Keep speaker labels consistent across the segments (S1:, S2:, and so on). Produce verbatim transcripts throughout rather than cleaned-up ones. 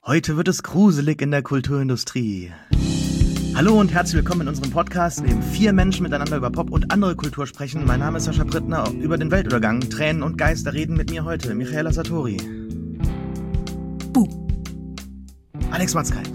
S1: Heute wird es gruselig in der Kulturindustrie. Hallo und herzlich willkommen in unserem Podcast, in dem vier Menschen miteinander über Pop und andere Kultur sprechen. Mein Name ist Sascha Brittner. Über den Weltuntergang, Tränen und Geister reden mit mir heute Michaela Satori. Buh. Alex Matzkeit.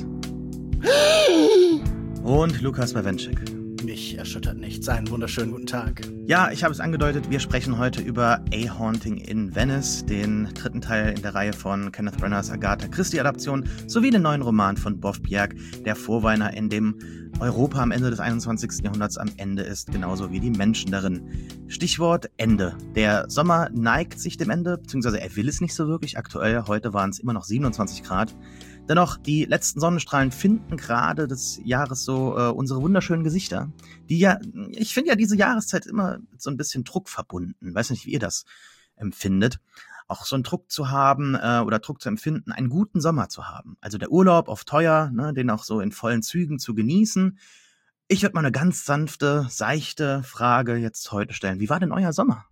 S1: Und Lukas Bawenschik.
S2: Mich erschüttert nichts. Einen wunderschönen guten Tag.
S1: Ja, ich habe es angedeutet, wir sprechen heute über A Haunting in Venice, den dritten Teil in der Reihe von Kenneth Branaghs Agatha Christie-Adaption, sowie den neuen Roman von Bob Bjerg, der Vorweiner, in dem Europa am Ende des einundzwanzigsten Jahrhunderts am Ende ist, genauso wie die Menschen darin. Stichwort Ende. Der Sommer neigt sich dem Ende, beziehungsweise er will es nicht so wirklich. Aktuell, heute waren es immer noch siebenundzwanzig Grad. Dennoch, die letzten Sonnenstrahlen finden gerade des Jahres so äh, unsere wunderschönen Gesichter, die ja, ich finde ja diese Jahreszeit immer mit so ein bisschen Druck verbunden. Weiß nicht, wie ihr das empfindet. Auch so einen Druck zu haben äh, oder Druck zu empfinden, einen guten Sommer zu haben. Also der Urlaub auf teuer, ne, den auch so in vollen Zügen zu genießen. Ich würde mal eine ganz sanfte, seichte Frage jetzt heute stellen. Wie war denn euer Sommer?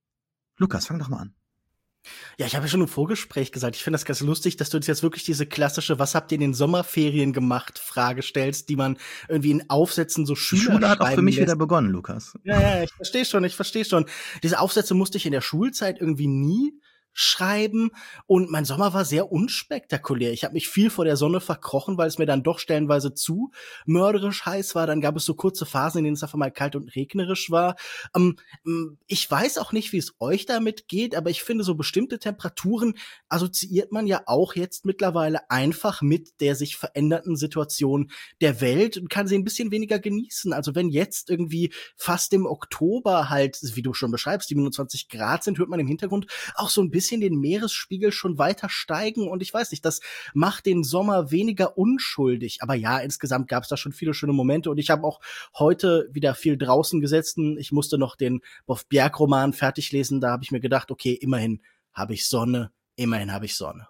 S1: Lukas, fang doch mal an.
S2: Ja, ich habe ja schon im Vorgespräch gesagt, ich finde das ganz lustig, dass du jetzt wirklich diese klassische "Was habt ihr in den Sommerferien gemacht?" Frage stellst, die man irgendwie in Aufsätzen so Schüler
S1: Die Schule hat auch für mich
S2: lässt.
S1: wieder begonnen, Lukas.
S2: Ja, ja, ich verstehe schon, ich verstehe schon. Diese Aufsätze musste ich in der Schulzeit irgendwie nie schreiben und mein Sommer war sehr unspektakulär. Ich habe mich viel vor der Sonne verkrochen, weil es mir dann doch stellenweise zu mörderisch heiß war. Dann gab es so kurze Phasen, in denen es einfach mal kalt und regnerisch war. Ähm, ich weiß auch nicht, wie es euch damit geht, aber ich finde, so bestimmte Temperaturen assoziiert man ja auch jetzt mittlerweile einfach mit der sich verändernden Situation der Welt und kann sie ein bisschen weniger genießen. Also wenn jetzt irgendwie fast im Oktober halt, wie du schon beschreibst, siebenundzwanzig Grad sind, hört man im Hintergrund auch so ein bisschen den Meeresspiegel schon weiter steigen und ich weiß nicht, das macht den Sommer weniger unschuldig. Aber ja, insgesamt gab es da schon viele schöne Momente und ich habe auch heute wieder viel draußen gesessen. Ich musste noch den Bob Bjerg-Roman fertig lesen. Da habe ich mir gedacht, okay, immerhin habe ich Sonne, immerhin habe ich Sonne.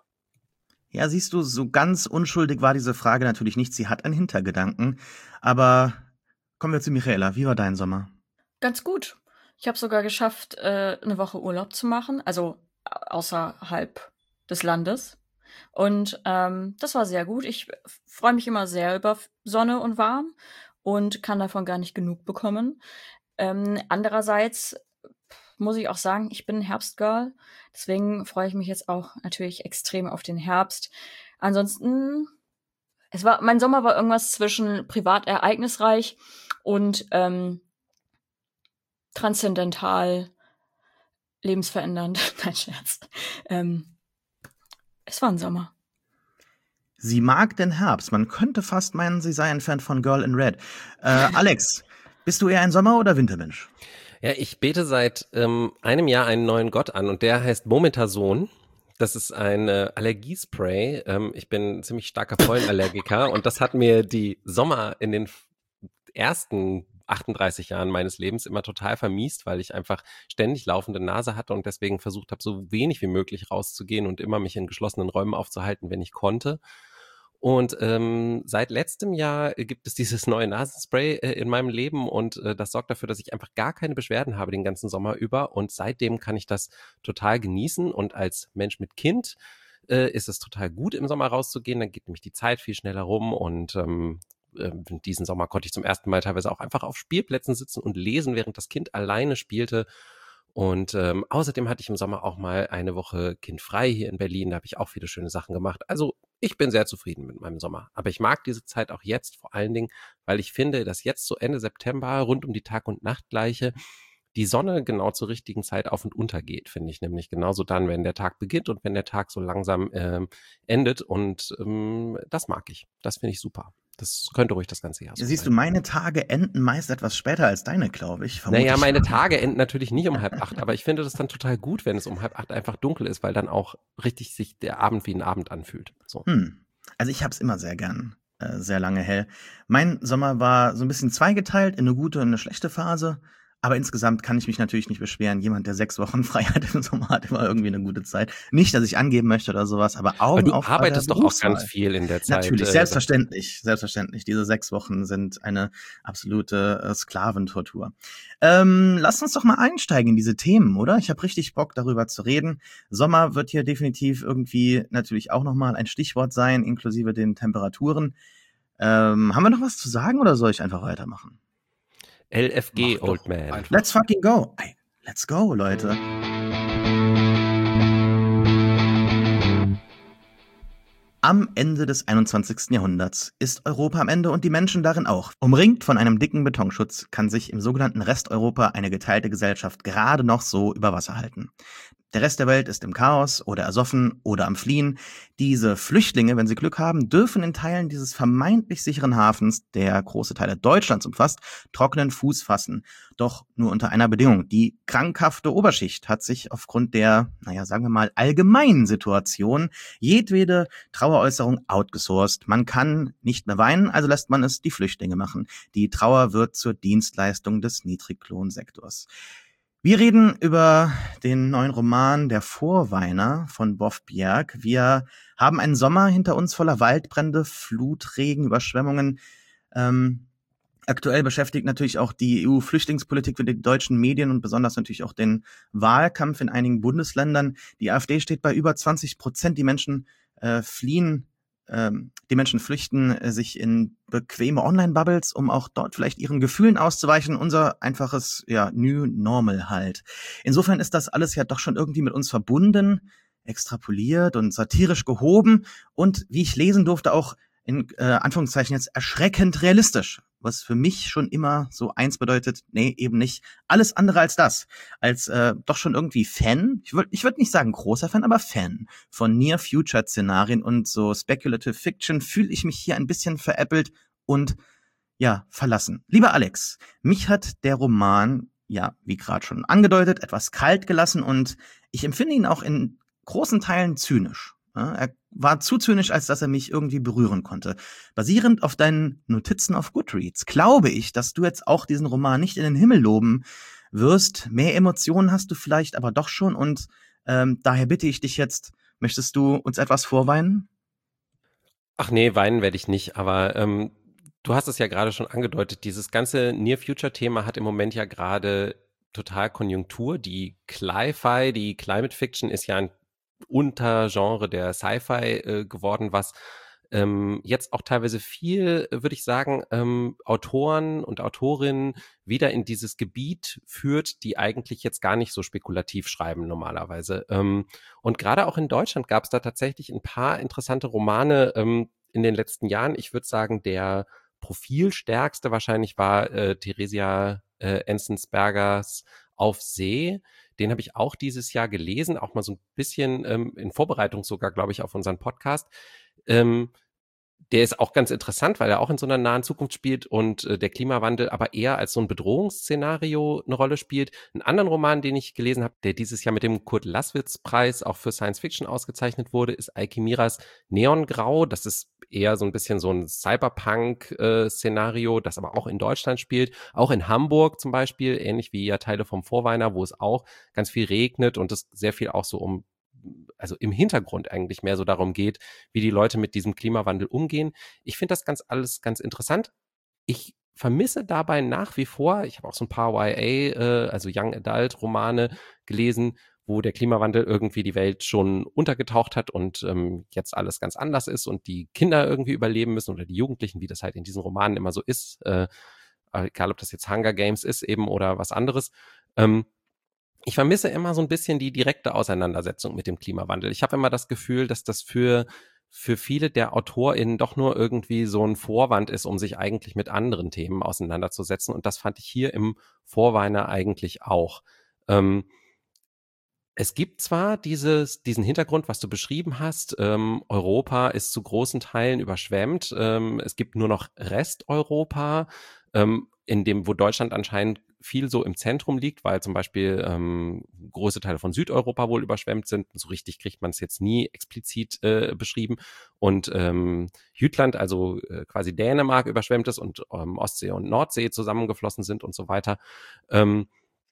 S1: Ja, siehst du, so ganz unschuldig war diese Frage natürlich nicht. Sie hat einen Hintergedanken. Aber kommen wir zu Michaela. Wie war dein Sommer?
S3: Ganz gut. Ich habe sogar geschafft, äh, eine Woche Urlaub zu machen, also außerhalb des Landes. Und ähm, das war sehr gut. Ich freue mich immer sehr über Sonne und warm und kann davon gar nicht genug bekommen. Ähm, andererseits muss ich auch sagen, ich bin ein Herbstgirl. Deswegen freue ich mich jetzt auch natürlich extrem auf den Herbst. Ansonsten, es war, mein Sommer war irgendwas zwischen privat ereignisreich und ähm, transzendental, lebensverändernd. Nein, Scherz. Ähm, es war ein Sommer.
S1: Sie mag den Herbst. Man könnte fast meinen, sie sei ein Fan von Girl in Red. Äh, Alex, bist du eher ein Sommer- oder Wintermensch?
S4: Ja, ich bete seit ähm, einem Jahr einen neuen Gott an und der heißt Mometason. Das ist ein äh, Allergiespray. Ähm, ich bin ein ziemlich starker Pollenallergiker und das hat mir die Sommer in den ersten achtunddreißig Jahren meines Lebens immer total vermiest, weil ich einfach ständig laufende Nase hatte und deswegen versucht habe, so wenig wie möglich rauszugehen und immer mich in geschlossenen Räumen aufzuhalten, wenn ich konnte. Und ähm, seit letztem Jahr gibt es dieses neue Nasenspray äh, in meinem Leben und äh, das sorgt dafür, dass ich einfach gar keine Beschwerden habe den ganzen Sommer über und seitdem kann ich das total genießen und als Mensch mit Kind äh, ist es total gut, im Sommer rauszugehen, dann geht nämlich die Zeit viel schneller rum und ähm, diesen Sommer konnte ich zum ersten Mal teilweise auch einfach auf Spielplätzen sitzen und lesen, während das Kind alleine spielte. Und ähm, außerdem hatte ich im Sommer auch mal eine Woche kindfrei hier in Berlin. Da habe ich auch viele schöne Sachen gemacht. Also ich bin sehr zufrieden mit meinem Sommer. Aber ich mag diese Zeit auch jetzt vor allen Dingen, weil ich finde, dass jetzt so Ende September rund um die Tag- und Nachtgleiche die Sonne genau zur richtigen Zeit auf und unter geht, finde ich nämlich genauso dann, wenn der Tag beginnt und wenn der Tag so langsam ähm, endet. Und ähm, das mag ich. Das finde ich super. Das könnte ruhig das ganze Jahr so
S1: Ja, siehst
S4: sein.
S1: du, meine Tage enden meist etwas später als deine, glaube ich. Vermute
S4: Naja,
S1: ich.
S4: meine Tage enden natürlich nicht um halb acht, aber ich finde das dann total gut, wenn es um halb acht einfach dunkel ist, weil dann auch richtig sich der Abend wie ein Abend anfühlt. So.
S1: Hm. Also ich hab's immer sehr gern, äh, sehr lange hell. Mein Sommer war so ein bisschen zweigeteilt in eine gute und eine schlechte Phase. Aber insgesamt kann ich mich natürlich nicht beschweren. Jemand, der sechs Wochen frei hat im Sommer, hat immer irgendwie eine gute Zeit. Nicht, dass ich angeben möchte oder sowas, aber Augen
S4: Aber
S1: auf
S4: du arbeitest doch auch ganz viel in der Zeit.
S1: Natürlich,
S4: äh,
S1: selbstverständlich, selbstverständlich. Diese sechs Wochen sind eine absolute äh, Sklaventortur. Ähm, lass uns doch mal einsteigen in diese Themen, oder? Ich habe richtig Bock, darüber zu reden. Sommer wird hier definitiv irgendwie natürlich auch nochmal ein Stichwort sein, inklusive den Temperaturen. Ähm, haben wir noch was zu sagen oder soll ich einfach weitermachen?
S4: L F G,
S2: Mach
S4: Old
S2: doch
S4: Man.
S2: einfach.
S1: Let's fucking go. Ey, let's go, Leute. Am Ende des einundzwanzigsten Jahrhunderts ist Europa am Ende und die Menschen darin auch. Umringt von einem dicken Betonschutz kann sich im sogenannten Resteuropa eine geteilte Gesellschaft gerade noch so über Wasser halten. Der Rest der Welt ist im Chaos oder ersoffen oder am Fliehen. Diese Flüchtlinge, wenn sie Glück haben, dürfen in Teilen dieses vermeintlich sicheren Hafens, der große Teile Deutschlands umfasst, trockenen Fuß fassen. Doch nur unter einer Bedingung. Die krankhafte Oberschicht hat sich aufgrund der, naja, sagen wir mal, allgemeinen Situation jedwede Traueräußerung outgesourced. Man kann nicht mehr weinen, also lässt man es die Flüchtlinge machen. Die Trauer wird zur Dienstleistung des Niedriglohnsektors. Wir reden über den neuen Roman Der Vorweiner von Bof Bjerg. Wir haben einen Sommer hinter uns voller Waldbrände, Flutregen, Überschwemmungen. Ähm, aktuell beschäftigt natürlich auch die E U-Flüchtlingspolitik für die deutschen Medien und besonders natürlich auch den Wahlkampf in einigen Bundesländern. Die AfD steht bei über zwanzig Prozent. Die Menschen äh, fliehen Ähm, die Menschen flüchten äh, sich in bequeme Online-Bubbles, um auch dort vielleicht ihren Gefühlen auszuweichen. Unser einfaches, ja, New Normal halt. Insofern ist das alles ja doch schon irgendwie mit uns verbunden, extrapoliert und satirisch gehoben und, wie ich lesen durfte, auch in äh, Anführungszeichen jetzt erschreckend realistisch. Was für mich schon immer so eins bedeutet, nee, eben nicht. Alles andere als das. Als äh, doch schon irgendwie Fan, ich würde ich würd nicht sagen großer Fan, aber Fan von Near-Future-Szenarien und so Speculative Fiction fühle ich mich hier ein bisschen veräppelt und, ja, verlassen. Lieber Alex, mich hat der Roman, ja, wie gerade schon angedeutet, etwas kalt gelassen und ich empfinde ihn auch in großen Teilen zynisch. Ja, er war zu zynisch, als dass er mich irgendwie berühren konnte. Basierend auf deinen Notizen auf Goodreads glaube ich, dass du jetzt auch diesen Roman nicht in den Himmel loben wirst. Mehr Emotionen hast du vielleicht aber doch schon und ähm, daher bitte ich dich jetzt, möchtest du uns etwas vorweinen?
S4: Ach nee, weinen werde ich nicht, aber ähm, du hast es ja gerade schon angedeutet, dieses ganze Near-Future-Thema hat im Moment ja gerade total Konjunktur. Die Cli-Fi, die Climate Fiction ist ja ein Untergenre der Sci-Fi äh, geworden, was ähm, jetzt auch teilweise viel, äh, würde ich sagen, ähm, Autoren und Autorinnen wieder in dieses Gebiet führt, die eigentlich jetzt gar nicht so spekulativ schreiben normalerweise. Ähm, und gerade auch in Deutschland gab es da tatsächlich ein paar interessante Romane ähm, in den letzten Jahren. Ich würde sagen, der profilstärkste wahrscheinlich war äh, Theresia äh, Enzensbergers Auf See. Den habe ich auch dieses Jahr gelesen, auch mal so ein bisschen ähm, in Vorbereitung sogar, glaube ich, auf unseren Podcast. Ähm, der ist auch ganz interessant, weil er auch in so einer nahen Zukunft spielt und äh, der Klimawandel aber eher als so ein Bedrohungsszenario eine Rolle spielt. Einen anderen Roman, den ich gelesen habe, der dieses Jahr mit dem Kurt-Laßwitz-Preis auch für Science Fiction ausgezeichnet wurde, ist Eike Miras Neongrau. Das ist eher so ein bisschen so ein Cyberpunk-Szenario, das aber auch in Deutschland spielt, auch in Hamburg zum Beispiel, ähnlich wie ja Teile vom Vorweiner, wo es auch ganz viel regnet und es sehr viel auch so um, also im Hintergrund eigentlich mehr so darum geht, wie die Leute mit diesem Klimawandel umgehen. Ich finde das ganz alles ganz interessant. Ich vermisse dabei nach wie vor, ich habe auch so ein paar Y A, äh, also Young Adult Romane gelesen, wo der Klimawandel irgendwie die Welt schon untergetaucht hat und ähm, jetzt alles ganz anders ist und die Kinder irgendwie überleben müssen oder die Jugendlichen, wie das halt in diesen Romanen immer so ist, äh, egal ob das jetzt Hunger Games ist eben oder was anderes. Ähm, ich vermisse immer so ein bisschen die direkte Auseinandersetzung mit dem Klimawandel. Ich habe immer das Gefühl, dass das für für viele der AutorInnen doch nur irgendwie so ein Vorwand ist, um sich eigentlich mit anderen Themen auseinanderzusetzen. Und das fand ich hier im Vorweiner eigentlich auch. Ähm, Es gibt zwar dieses, diesen Hintergrund, was du beschrieben hast, ähm, Europa ist zu großen Teilen überschwemmt, ähm, es gibt nur noch Resteuropa, ähm, in dem, wo Deutschland anscheinend viel so im Zentrum liegt, weil zum Beispiel ähm, große Teile von Südeuropa wohl überschwemmt sind. So richtig kriegt man es jetzt nie explizit äh, beschrieben. Und ähm, Jütland, also äh, quasi Dänemark, überschwemmt ist und ähm, Ostsee und Nordsee zusammengeflossen sind und so weiter. Ähm,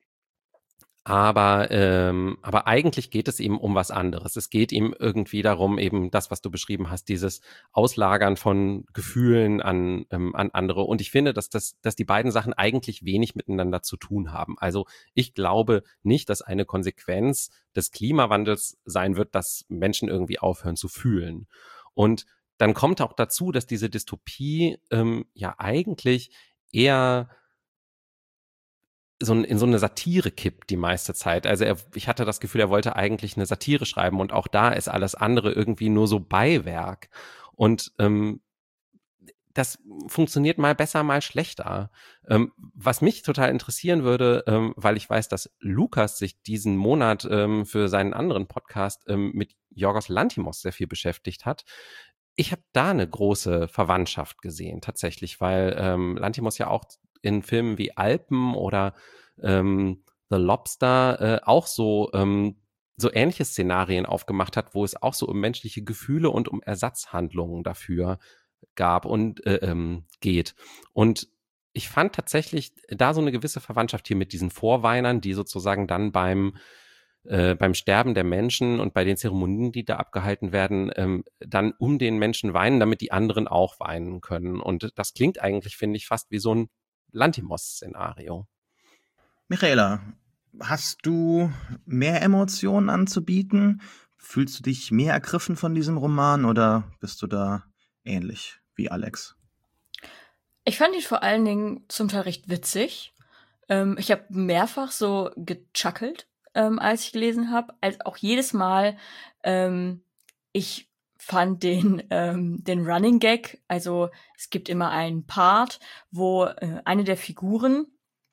S4: Aber, ähm, aber eigentlich geht es ihm um was anderes. Es geht ihm irgendwie darum, eben das, was du beschrieben hast, dieses Auslagern von Gefühlen an, ähm, an andere. Und ich finde, dass, das, dass die beiden Sachen eigentlich wenig miteinander zu tun haben. Also ich glaube nicht, dass eine Konsequenz des Klimawandels sein wird, dass Menschen irgendwie aufhören zu fühlen. Und dann kommt auch dazu, dass diese Dystopie ähm, ja eigentlich eher so in so eine Satire kippt die meiste Zeit. Also er, ich hatte das Gefühl, er wollte eigentlich eine Satire schreiben und auch da ist alles andere irgendwie nur so Beiwerk. Und ähm, das funktioniert mal besser, mal schlechter. Ähm, was mich total interessieren würde, ähm, weil ich weiß, dass Lukas sich diesen Monat ähm, für seinen anderen Podcast ähm, mit Yorgos Lanthimos sehr viel beschäftigt hat. Ich habe da eine große Verwandtschaft gesehen, tatsächlich, weil ähm, Lanthimos ja auch in Filmen wie Alpen oder ähm, The Lobster äh, auch so ähm, so ähnliche Szenarien aufgemacht hat, wo es auch so um menschliche Gefühle und um Ersatzhandlungen dafür gab und äh, ähm, geht. Und ich fand tatsächlich da so eine gewisse Verwandtschaft hier mit diesen Vorweinern, die sozusagen dann beim äh, beim Sterben der Menschen und bei den Zeremonien, die da abgehalten werden, ähm, dann um den Menschen weinen, damit die anderen auch weinen können. Und das klingt eigentlich, finde ich, fast wie so ein Lanthimos-Szenario.
S1: Michaela, hast du mehr Emotionen anzubieten? Fühlst du dich mehr ergriffen von diesem Roman oder bist du da ähnlich wie Alex?
S3: Ich fand ihn vor allen Dingen zum Teil recht witzig. Ähm, ich habe mehrfach so gechuckelt, ähm, als ich gelesen habe, als auch jedes Mal. Ähm, ich fand den ähm, den Running Gag, also es gibt immer einen Part, wo äh, eine der Figuren,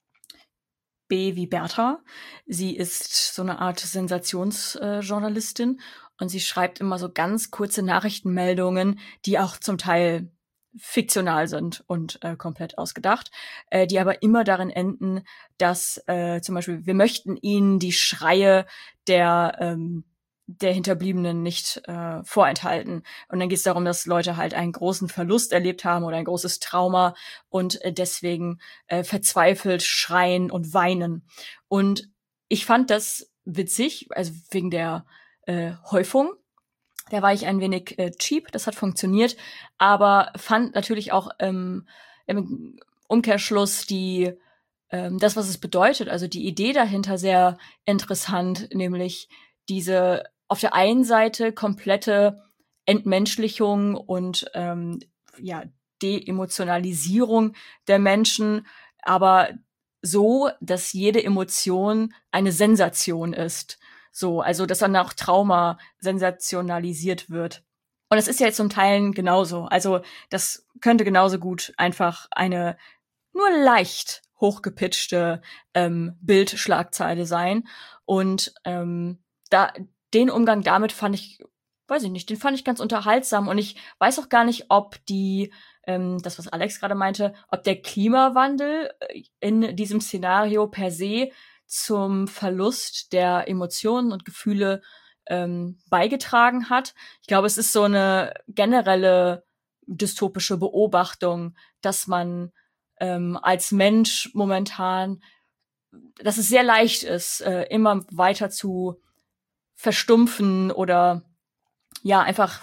S3: B wie Bertha, sie ist so eine Art Sensationsjournalistin äh, und sie schreibt immer so ganz kurze Nachrichtenmeldungen, die auch zum Teil fiktional sind und äh, komplett ausgedacht, äh, die aber immer darin enden, dass äh, zum Beispiel wir möchten ihnen die Schreie der ähm, der Hinterbliebenen nicht äh, vorenthalten. Und dann geht es darum, dass Leute halt einen großen Verlust erlebt haben oder ein großes Trauma und äh, deswegen äh, verzweifelt schreien und weinen. Und ich fand das witzig, also wegen der äh, Häufung. Da war ich ein wenig äh, cheap, das hat funktioniert, aber fand natürlich auch ähm, im Umkehrschluss die ähm, das, was es bedeutet, also die Idee dahinter sehr interessant, nämlich diese auf der einen Seite komplette Entmenschlichung und ähm, ja De-Emotionalisierung der Menschen, aber so, dass jede Emotion eine Sensation ist. So, also dass dann auch Trauma sensationalisiert wird. Und das ist ja jetzt zum Teil genauso. Also das könnte genauso gut einfach eine nur leicht hochgepitchte ähm, Bildschlagzeile sein. Und ähm, da den Umgang damit fand ich, weiß ich nicht, den fand ich ganz unterhaltsam. Und ich weiß auch gar nicht, ob die, ähm, das, was Alex gerade meinte, ob der Klimawandel in diesem Szenario per se zum Verlust der Emotionen und Gefühle ähm, beigetragen hat. Ich glaube, es ist so eine generelle dystopische Beobachtung, dass man ähm, als Mensch momentan, dass es sehr leicht ist, äh, immer weiter zu verstumpfen oder ja, einfach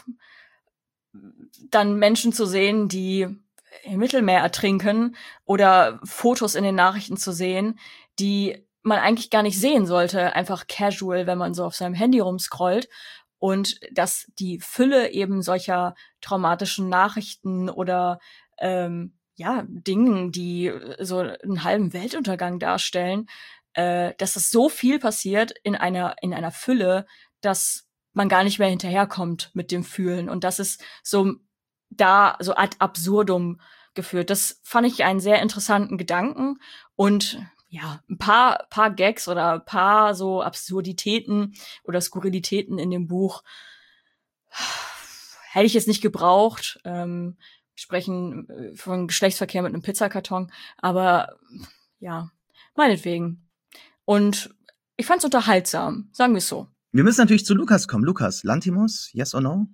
S3: dann Menschen zu sehen, die im Mittelmeer ertrinken oder Fotos in den Nachrichten zu sehen, die man eigentlich gar nicht sehen sollte, einfach casual, wenn man so auf seinem Handy rumscrollt. Und dass die Fülle eben solcher traumatischen Nachrichten oder ähm, ja, Dingen, die so einen halben Weltuntergang darstellen, äh, dass es so viel passiert in einer, in einer Fülle, dass man gar nicht mehr hinterherkommt mit dem Fühlen. Und das ist so da so ad absurdum geführt. Das fand ich einen sehr interessanten Gedanken. Und ja, ein paar, paar Gags oder ein paar so Absurditäten oder Skurrilitäten in dem Buch hätte ich jetzt nicht gebraucht. Ähm, wir sprechen von Geschlechtsverkehr mit einem Pizzakarton, aber ja, meinetwegen. Und ich fand's unterhaltsam, sagen wir es so.
S1: Wir müssen natürlich zu Lukas kommen. Lukas, Lanthimos, yes or no?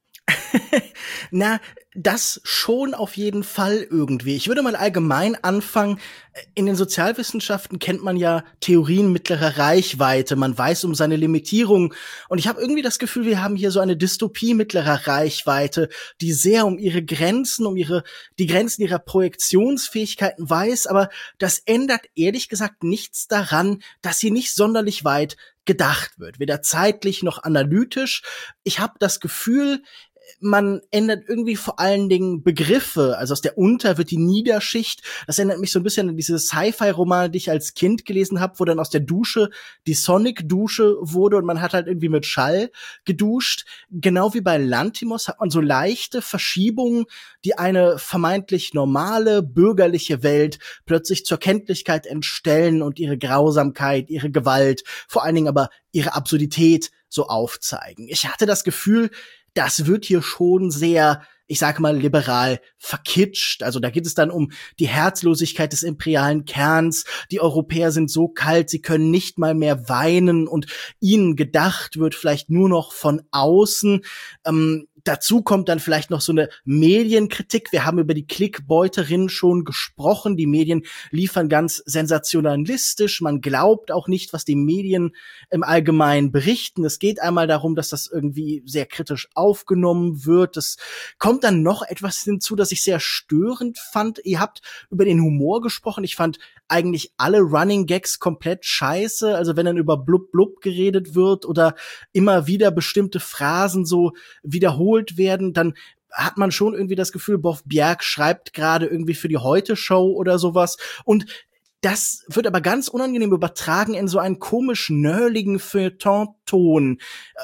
S2: Na, das schon auf jeden Fall irgendwie. Ich würde mal allgemein anfangen. In den Sozialwissenschaften kennt man ja Theorien mittlerer Reichweite. Man weiß um seine Limitierung. Und ich habe irgendwie das Gefühl, wir haben hier so eine Dystopie mittlerer Reichweite, die sehr um ihre Grenzen, um ihre, die Grenzen ihrer Projektionsfähigkeiten weiß. Aber das ändert ehrlich gesagt nichts daran, dass sie nicht sonderlich weit gedacht wird. Weder zeitlich noch analytisch. Ich habe das Gefühl, man ändert irgendwie vor allen Dingen Begriffe. Also aus der Unter wird die Niederschicht. Das erinnert mich so ein bisschen an diese Sci-Fi-Romane, die ich als Kind gelesen habe, wo dann aus der Dusche die Sonic-Dusche wurde und man hat halt irgendwie mit Schall geduscht. Genau wie bei Lanthimos hat man so leichte Verschiebungen, die eine vermeintlich normale, bürgerliche Welt plötzlich zur Kenntlichkeit entstellen und ihre Grausamkeit, ihre Gewalt, vor allen Dingen aber ihre Absurdität so aufzeigen. Ich hatte das Gefühl, das wird hier schon sehr, ich sage mal, liberal verkitscht. Also da geht es dann um die Herzlosigkeit des imperialen Kerns. Die Europäer sind so kalt, sie können nicht mal mehr weinen und ihnen gedacht wird vielleicht nur noch von außen. Ähm, Dazu kommt dann vielleicht noch so eine Medienkritik. Wir haben über die Klickbeuterin schon gesprochen. Die Medien liefern ganz sensationalistisch. Man glaubt auch nicht, was die Medien im Allgemeinen berichten. Es geht einmal darum, dass das irgendwie sehr kritisch aufgenommen wird. Es kommt dann noch etwas hinzu, das ich sehr störend fand. Ihr habt über den Humor gesprochen. Ich fand eigentlich alle Running Gags komplett scheiße. Also wenn dann über blub blub geredet wird oder immer wieder bestimmte Phrasen so wiederholt werden, dann hat man schon irgendwie das Gefühl, Boff Bjerg schreibt gerade irgendwie für die Heute-Show oder sowas. Und das wird aber ganz unangenehm übertragen in so einen komisch nörligen Feuilleton-Ton.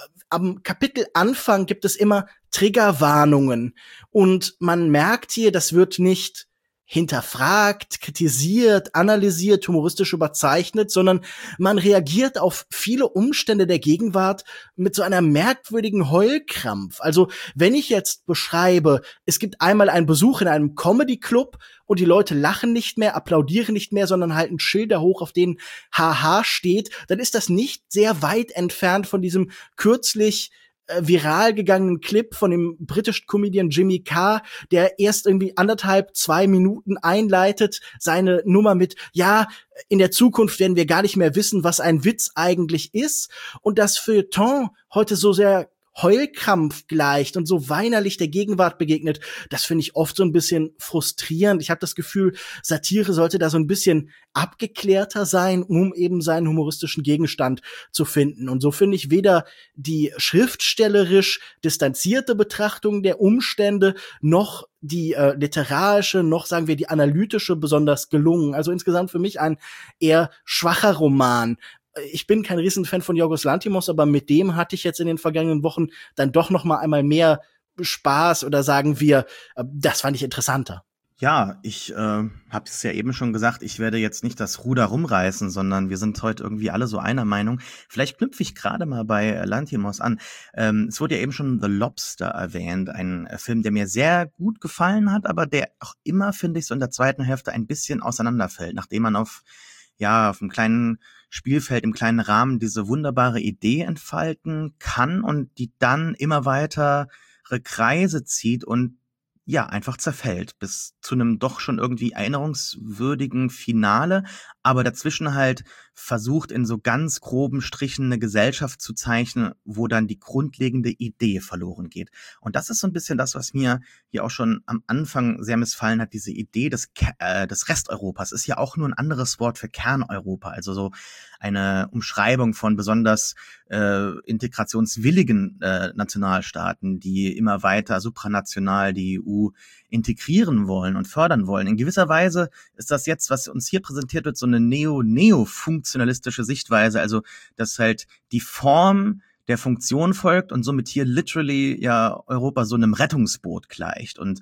S2: Am Kapitelanfang gibt es immer Triggerwarnungen. Und man merkt hier, das wird nicht hinterfragt, kritisiert, analysiert, humoristisch überzeichnet, sondern man reagiert auf viele Umstände der Gegenwart mit so einer merkwürdigen Heulkrampf. Also wenn ich jetzt beschreibe, es gibt einmal einen Besuch in einem Comedy-Club und die Leute lachen nicht mehr, applaudieren nicht mehr, sondern halten Schilder hoch, auf denen Haha steht, dann ist das nicht sehr weit entfernt von diesem kürzlich viral gegangenen Clip von dem britischen Comedian Jimmy Carr, der erst irgendwie anderthalb, zwei Minuten einleitet, seine Nummer mit, ja, in der Zukunft werden wir gar nicht mehr wissen, was ein Witz eigentlich ist. Und das Feuilleton heute so sehr Heulkrampf gleicht und so weinerlich der Gegenwart begegnet, das finde ich oft so ein bisschen frustrierend. Ich habe das Gefühl, Satire sollte da so ein bisschen abgeklärter sein, um eben seinen humoristischen Gegenstand zu finden. Und so finde ich weder die schriftstellerisch distanzierte Betrachtung der Umstände noch die äh, literarische, noch sagen wir die analytische besonders gelungen. Also insgesamt für mich ein eher schwacher Roman. Ich bin kein Riesenfan von Yorgos Lanthimos, aber mit dem hatte ich jetzt in den vergangenen Wochen dann doch noch mal einmal mehr Spaß oder sagen wir, das fand ich interessanter.
S1: Ja, ich äh, habe es ja eben schon gesagt, ich werde jetzt nicht das Ruder rumreißen, sondern wir sind heute irgendwie alle so einer Meinung. Vielleicht knüpfe ich gerade mal bei Lanthimos an. Ähm, es wurde ja eben schon The Lobster erwähnt, ein Film, der mir sehr gut gefallen hat, aber der auch immer, finde ich, so in der zweiten Hälfte ein bisschen auseinanderfällt, nachdem man auf ja auf einem kleinen Spielfeld, im kleinen Rahmen diese wunderbare Idee entfalten kann und die dann immer weitere Kreise zieht und ja, einfach zerfällt bis zu einem doch schon irgendwie erinnerungswürdigen Finale, aber dazwischen halt versucht, in so ganz groben Strichen eine Gesellschaft zu zeichnen, wo dann die grundlegende Idee verloren geht. Und das ist so ein bisschen das, was mir hier auch schon am Anfang sehr missfallen hat, diese Idee des, äh, des Resteuropas. Ist ja auch nur ein anderes Wort für Kerneuropa, also so eine Umschreibung von besonders äh, integrationswilligen äh, Nationalstaaten, die immer weiter supranational die E U integrieren wollen und fördern wollen. In gewisser Weise ist das jetzt, was uns hier präsentiert wird, so eine neo-neo-funktionalistische Sichtweise, also dass halt die Form der Funktion folgt und somit hier literally ja Europa so einem Rettungsboot gleicht. Und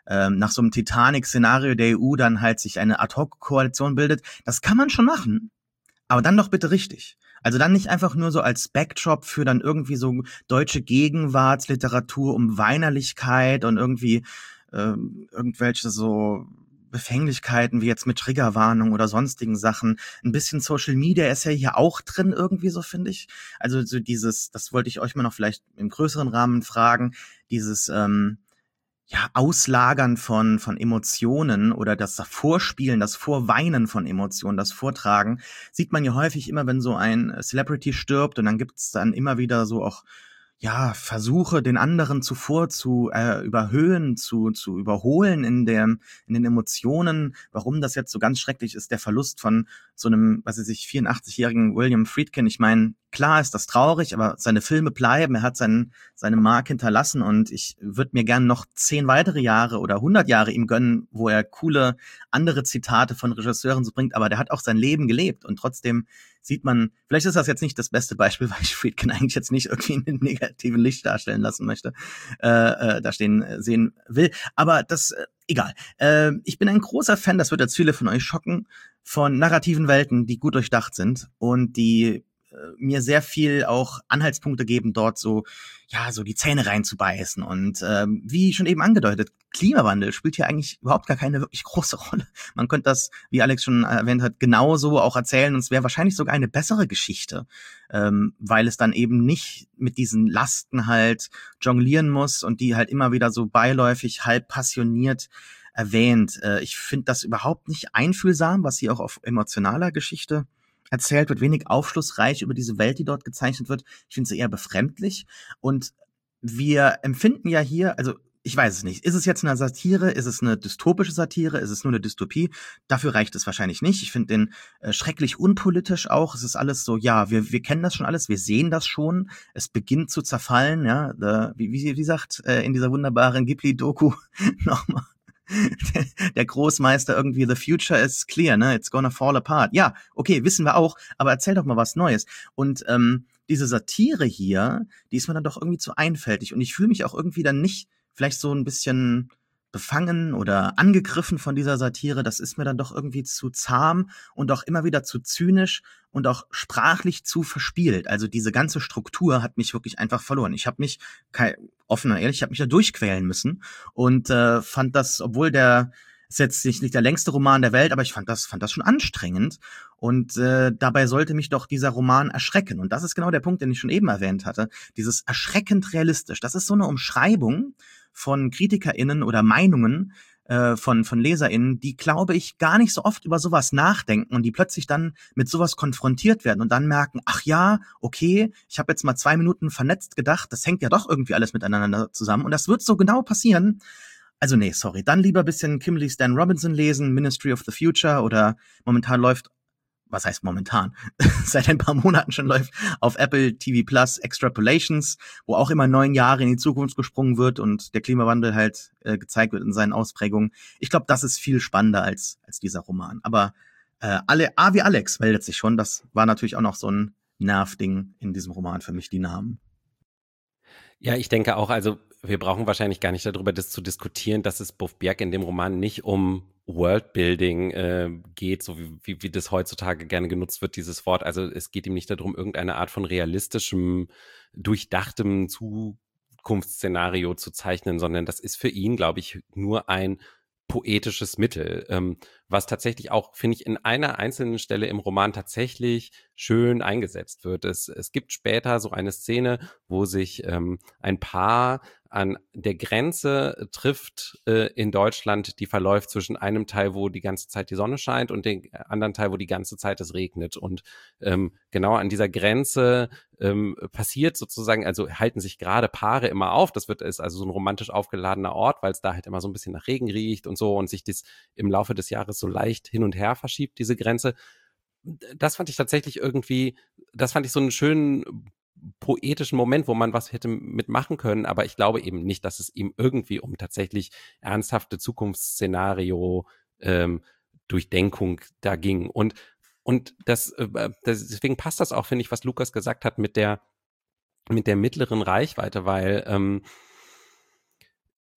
S1: ähm, nach so einem Titanic-Szenario der E U dann halt sich eine Ad-Hoc-Koalition bildet. Das kann man schon machen, aber dann doch bitte richtig. Also dann nicht einfach nur so als Backdrop für dann irgendwie so deutsche Gegenwartsliteratur um Weinerlichkeit und irgendwie ähm, irgendwelche so Befänglichkeiten wie jetzt mit Triggerwarnung oder sonstigen Sachen. Ein bisschen Social Media ist ja hier auch drin irgendwie so, finde ich. Also so dieses, das wollte ich euch mal noch vielleicht im größeren Rahmen fragen, dieses ähm, ja, Auslagern von von Emotionen oder das Vorspielen, das Vorweinen von Emotionen, das Vortragen, sieht man ja häufig immer, wenn so ein Celebrity stirbt und dann gibt's dann immer wieder so auch ja, Versuche, den anderen zuvor zu äh, überhöhen, zu zu überholen in dem in den Emotionen. Warum das jetzt so ganz schrecklich ist, der Verlust von so einem, was weiß ich, vierundachtzigjährigen William Friedkin. Ich meine, klar ist das traurig, aber seine Filme bleiben. Er hat seinen seine Mark hinterlassen und ich würde mir gern noch zehn weitere Jahre oder hundert Jahre ihm gönnen, wo er coole andere Zitate von Regisseuren so bringt. Aber der hat auch sein Leben gelebt und trotzdem sieht man, vielleicht ist das jetzt nicht das beste Beispiel, weil ich Friedkin eigentlich jetzt nicht irgendwie in einem negativen Licht darstellen lassen möchte, äh, äh, da stehen äh, sehen will. Aber das, äh, egal. Äh, ich bin ein großer Fan, das wird jetzt viele von euch schocken, von narrativen Welten, die gut durchdacht sind und die äh, mir sehr viel auch Anhaltspunkte geben, dort so, ja, so die Zähne reinzubeißen. Und ähm, wie schon eben angedeutet, Klimawandel spielt hier eigentlich überhaupt gar keine wirklich große Rolle. Man könnte das, wie Alex schon erwähnt hat, genauso auch erzählen und es wäre wahrscheinlich sogar eine bessere Geschichte, ähm, weil es dann eben nicht mit diesen Lasten halt jonglieren muss und die halt immer wieder so beiläufig, halb passioniert erwähnt. Äh, ich finde das überhaupt nicht einfühlsam, was hier auch auf emotionaler Geschichte erzählt wird, wenig aufschlussreich über diese Welt, die dort gezeichnet wird. Ich finde sie eher befremdlich und wir empfinden ja hier, also ich weiß es nicht. Ist es jetzt eine Satire? Ist es eine dystopische Satire? Ist es nur eine Dystopie? Dafür reicht es wahrscheinlich nicht. Ich finde den äh, schrecklich unpolitisch auch. Es ist alles so, ja, wir wir kennen das schon alles, wir sehen das schon. Es beginnt zu zerfallen, ja. The, wie, wie, wie sagt äh, in dieser wunderbaren Ghibli-Doku nochmal der, der Großmeister irgendwie, the future is clear, ne? It's gonna fall apart. Ja, okay, wissen wir auch, aber erzähl doch mal was Neues. Und ähm, diese Satire hier, die ist mir dann doch irgendwie zu einfältig. Und ich fühle mich auch irgendwie dann nicht vielleicht so ein bisschen befangen oder angegriffen von dieser Satire. Das ist mir dann doch irgendwie zu zahm und auch immer wieder zu zynisch und auch sprachlich zu verspielt. Also diese ganze Struktur hat mich wirklich einfach verloren. Ich habe mich, offen und ehrlich, ich habe mich da durchquälen müssen und äh, fand das, obwohl der ist jetzt nicht der längste Roman der Welt, aber ich fand das fand das schon anstrengend und äh, dabei sollte mich doch dieser Roman erschrecken und das ist genau der Punkt, den ich schon eben erwähnt hatte, dieses erschreckend realistisch. Das ist so eine Umschreibung von KritikerInnen oder Meinungen äh, von von LeserInnen, die, glaube ich, gar nicht so oft über sowas nachdenken und die plötzlich dann mit sowas konfrontiert werden und dann merken, ach ja, okay, ich habe jetzt mal zwei Minuten vernetzt gedacht, das hängt ja doch irgendwie alles miteinander zusammen und das wird so genau passieren. Also nee, sorry, dann lieber ein bisschen Kimberly Stan Robinson lesen, Ministry of the Future oder momentan läuft, was heißt momentan, seit ein paar Monaten schon läuft auf Apple T V Plus Extrapolations, wo auch immer neun Jahre in die Zukunft gesprungen wird und der Klimawandel halt äh, gezeigt wird in seinen Ausprägungen. Ich glaube, das ist viel spannender als als dieser Roman. Aber äh, alle, A wie Alex meldet sich schon, das war natürlich auch noch so ein Nervding in diesem Roman für mich, die Namen.
S4: Ja, ich denke auch, also wir brauchen wahrscheinlich gar nicht darüber das zu diskutieren, dass es Bof Bjerg in dem Roman nicht um Worldbuilding äh, geht, so wie, wie, wie das heutzutage gerne genutzt wird, dieses Wort. Also es geht ihm nicht darum, irgendeine Art von realistischem, durchdachtem Zukunftsszenario zu zeichnen, sondern das ist für ihn, glaube ich, nur ein poetisches Mittel, ähm, was tatsächlich auch, finde ich, in einer einzelnen Stelle im Roman tatsächlich schön eingesetzt wird. Es, es gibt später so eine Szene, wo sich ähm, ein Paar an der Grenze trifft äh, in Deutschland, die verläuft zwischen einem Teil, wo die ganze Zeit die Sonne scheint und dem anderen Teil, wo die ganze Zeit es regnet. Und ähm, genau an dieser Grenze ähm, passiert sozusagen, also halten sich gerade Paare immer auf. Das wird ist also so ein romantisch aufgeladener Ort, weil es da halt immer so ein bisschen nach Regen riecht und so und sich das im Laufe des Jahres so leicht hin und her verschiebt, diese Grenze. Das fand ich tatsächlich irgendwie, das fand ich so einen schönen poetischen Moment, wo man was hätte mitmachen können, aber ich glaube eben nicht, dass es ihm irgendwie um tatsächlich ernsthafte Zukunftsszenario ähm, Durchdenkung da ging. Und und das, äh, das deswegen passt das auch, finde ich, was Lukas gesagt hat mit der mit der mittleren Reichweite, weil ähm,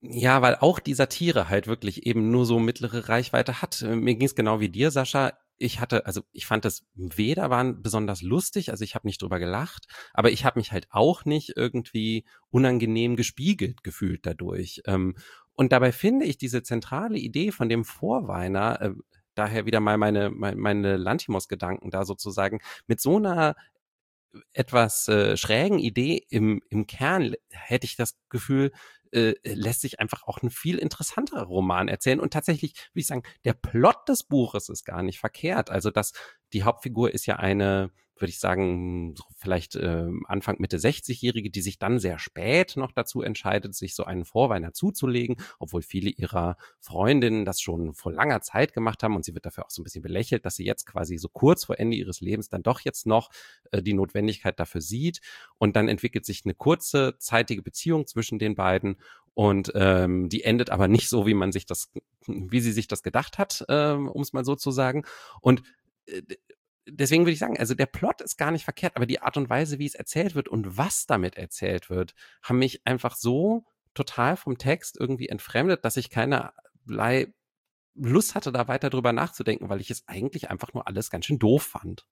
S4: Ja, weil auch die Satire halt wirklich eben nur so mittlere Reichweite hat. Mir ging es genau wie dir, Sascha. Ich hatte, also ich fand das weder waren besonders lustig, also ich habe nicht drüber gelacht, aber ich habe mich halt auch nicht irgendwie unangenehm gespiegelt gefühlt dadurch. Ähm, und dabei finde ich diese zentrale Idee von dem Vorweiner, äh, daher wieder mal meine, meine, meine Lanthimos-Gedanken da sozusagen, mit so einer etwas äh, schrägen Idee im, im Kern hätte ich das Gefühl, äh, lässt sich einfach auch ein viel interessanterer Roman erzählen. Und tatsächlich würde ich sagen, der Plot des Buches ist gar nicht verkehrt. Also dass die Hauptfigur ist ja eine, würde ich sagen, so vielleicht äh, Anfang, Mitte sechzigjährige, die sich dann sehr spät noch dazu entscheidet, sich so einen Vorweiner zuzulegen, obwohl viele ihrer Freundinnen das schon vor langer Zeit gemacht haben und sie wird dafür auch so ein bisschen belächelt, dass sie jetzt quasi so kurz vor Ende ihres Lebens dann doch jetzt noch äh, die Notwendigkeit dafür sieht und dann entwickelt sich eine kurze, zeitige Beziehung zwischen den beiden und ähm, die endet aber nicht so, wie man sich das, wie sie sich das gedacht hat, ähm, um es mal so zu sagen. Und äh, deswegen würde ich sagen, also der Plot ist gar nicht verkehrt, aber die Art und Weise, wie es erzählt wird und was damit erzählt wird, haben mich einfach so total vom Text irgendwie entfremdet, dass ich keinerlei Lust hatte, da weiter drüber nachzudenken, weil ich es eigentlich einfach nur alles ganz schön doof fand.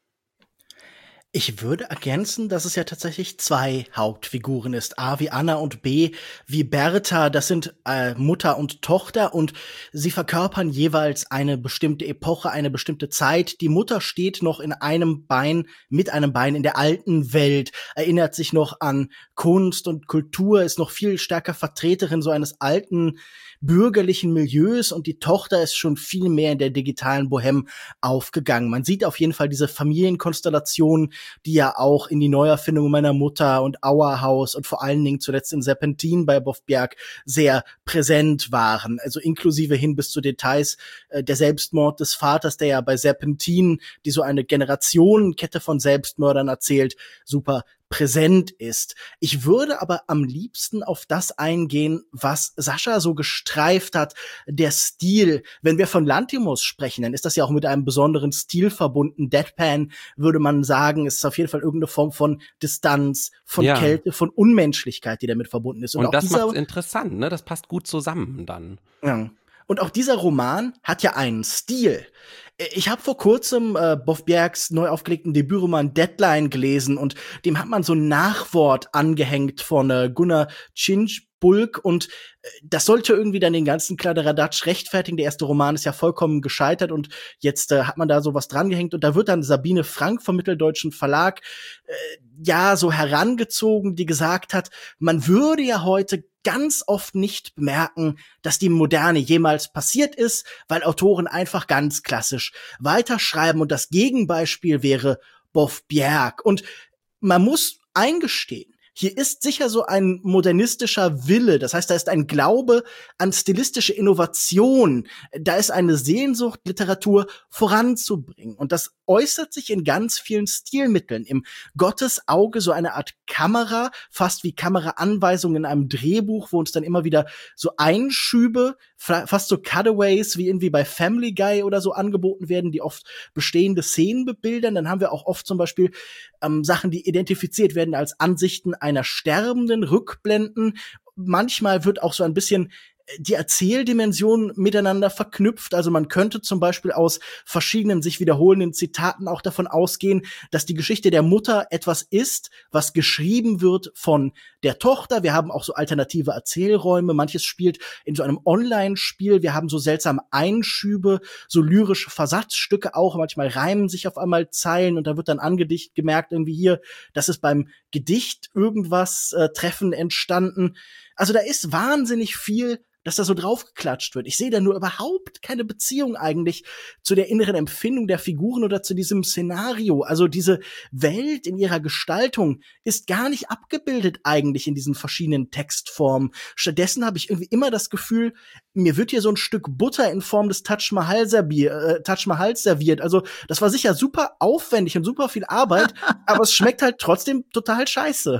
S2: Ich würde ergänzen, dass es ja tatsächlich zwei Hauptfiguren ist. A wie Anna und B wie Bertha. Das sind äh, Mutter und Tochter und sie verkörpern jeweils eine bestimmte Epoche, eine bestimmte Zeit. Die Mutter steht noch in einem Bein, mit einem Bein in der alten Welt, erinnert sich noch an Kunst und Kultur, ist noch viel stärker Vertreterin so eines alten bürgerlichen Milieus und die Tochter ist schon viel mehr in der digitalen Bohème aufgegangen. Man sieht auf jeden Fall diese Familienkonstellation, die ja auch in die Neuerfindung meiner Mutter und Auerhaus und vor allen Dingen zuletzt in Serpentin bei Bovbjerg sehr präsent waren. Also inklusive hin bis zu Details äh, der Selbstmord des Vaters, der ja bei Serpentin, die so eine Generationenkette von Selbstmördern erzählt, super präsent ist. Ich würde aber am liebsten auf das eingehen, was Sascha so gestreift hat, der Stil. Wenn wir von Lanthimos sprechen, dann ist das ja auch mit einem besonderen Stil verbunden. Deadpan, würde man sagen, ist auf jeden Fall irgendeine Form von Distanz, von
S4: ja.
S2: Kälte, von Unmenschlichkeit, die damit verbunden ist.
S4: Und, Und
S2: auch
S4: das
S2: dieser,
S4: macht's interessant, ne? Das passt gut zusammen dann.
S2: Ja. Und auch dieser Roman hat ja einen Stil. Ich habe vor kurzem äh, Bovbjergs neu aufgelegten Debütroman Deadline gelesen und dem hat man so ein Nachwort angehängt von äh, Gunnar Cinchbulk und äh, das sollte irgendwie dann den ganzen Kladderadatsch rechtfertigen. Der erste Roman ist ja vollkommen gescheitert und jetzt äh, hat man da sowas drangehängt und da wird dann Sabine Frank vom Mitteldeutschen Verlag äh, ja so herangezogen, die gesagt hat, man würde ja heute ganz oft nicht bemerken, dass die Moderne jemals passiert ist, weil Autoren einfach ganz klassisch weiterschreiben und das Gegenbeispiel wäre Bovbjerg. Und man muss eingestehen, hier ist sicher so ein modernistischer Wille. Das heißt, da ist ein Glaube an stilistische Innovation. Da ist eine Sehnsucht, Literatur voranzubringen. Und das äußert sich in ganz vielen Stilmitteln. Im Gottesauge so eine Art Kamera, fast wie Kameraanweisungen in einem Drehbuch, wo uns dann immer wieder so Einschübe, fast so Cutaways, wie irgendwie bei Family Guy oder so angeboten werden, die oft bestehende Szenen bebildern. Dann haben wir auch oft zum Beispiel ähm, Sachen, die identifiziert werden als Ansichten einer Sterbenden, Rückblenden. Manchmal wird auch so ein bisschen die Erzähldimension miteinander verknüpft. Also man könnte zum Beispiel aus verschiedenen sich wiederholenden Zitaten auch davon ausgehen, dass die Geschichte der Mutter etwas ist, was geschrieben wird von der Tochter. Wir haben auch so alternative Erzählräume. Manches spielt in so einem Online-Spiel. Wir haben so seltsame Einschübe, so lyrische Versatzstücke auch. Manchmal reimen sich auf einmal Zeilen und da wird dann angedicht gemerkt irgendwie hier, das ist beim Gedicht irgendwas äh, Treffen entstanden. Also da ist wahnsinnig viel, dass da so draufgeklatscht wird. Ich sehe da nur überhaupt keine Beziehung eigentlich zu der inneren Empfindung der Figuren oder zu diesem Szenario. Also diese Welt in ihrer Gestaltung ist gar nicht abgebildet eigentlich in diesen verschiedenen Textformen. Stattdessen habe ich irgendwie immer das Gefühl, mir wird hier so ein Stück Butter in Form des Taj Mahal serviert, äh, Taj Mahal serviert. Also das war sicher super aufwendig und super viel Arbeit, aber es schmeckt halt trotzdem total scheiße.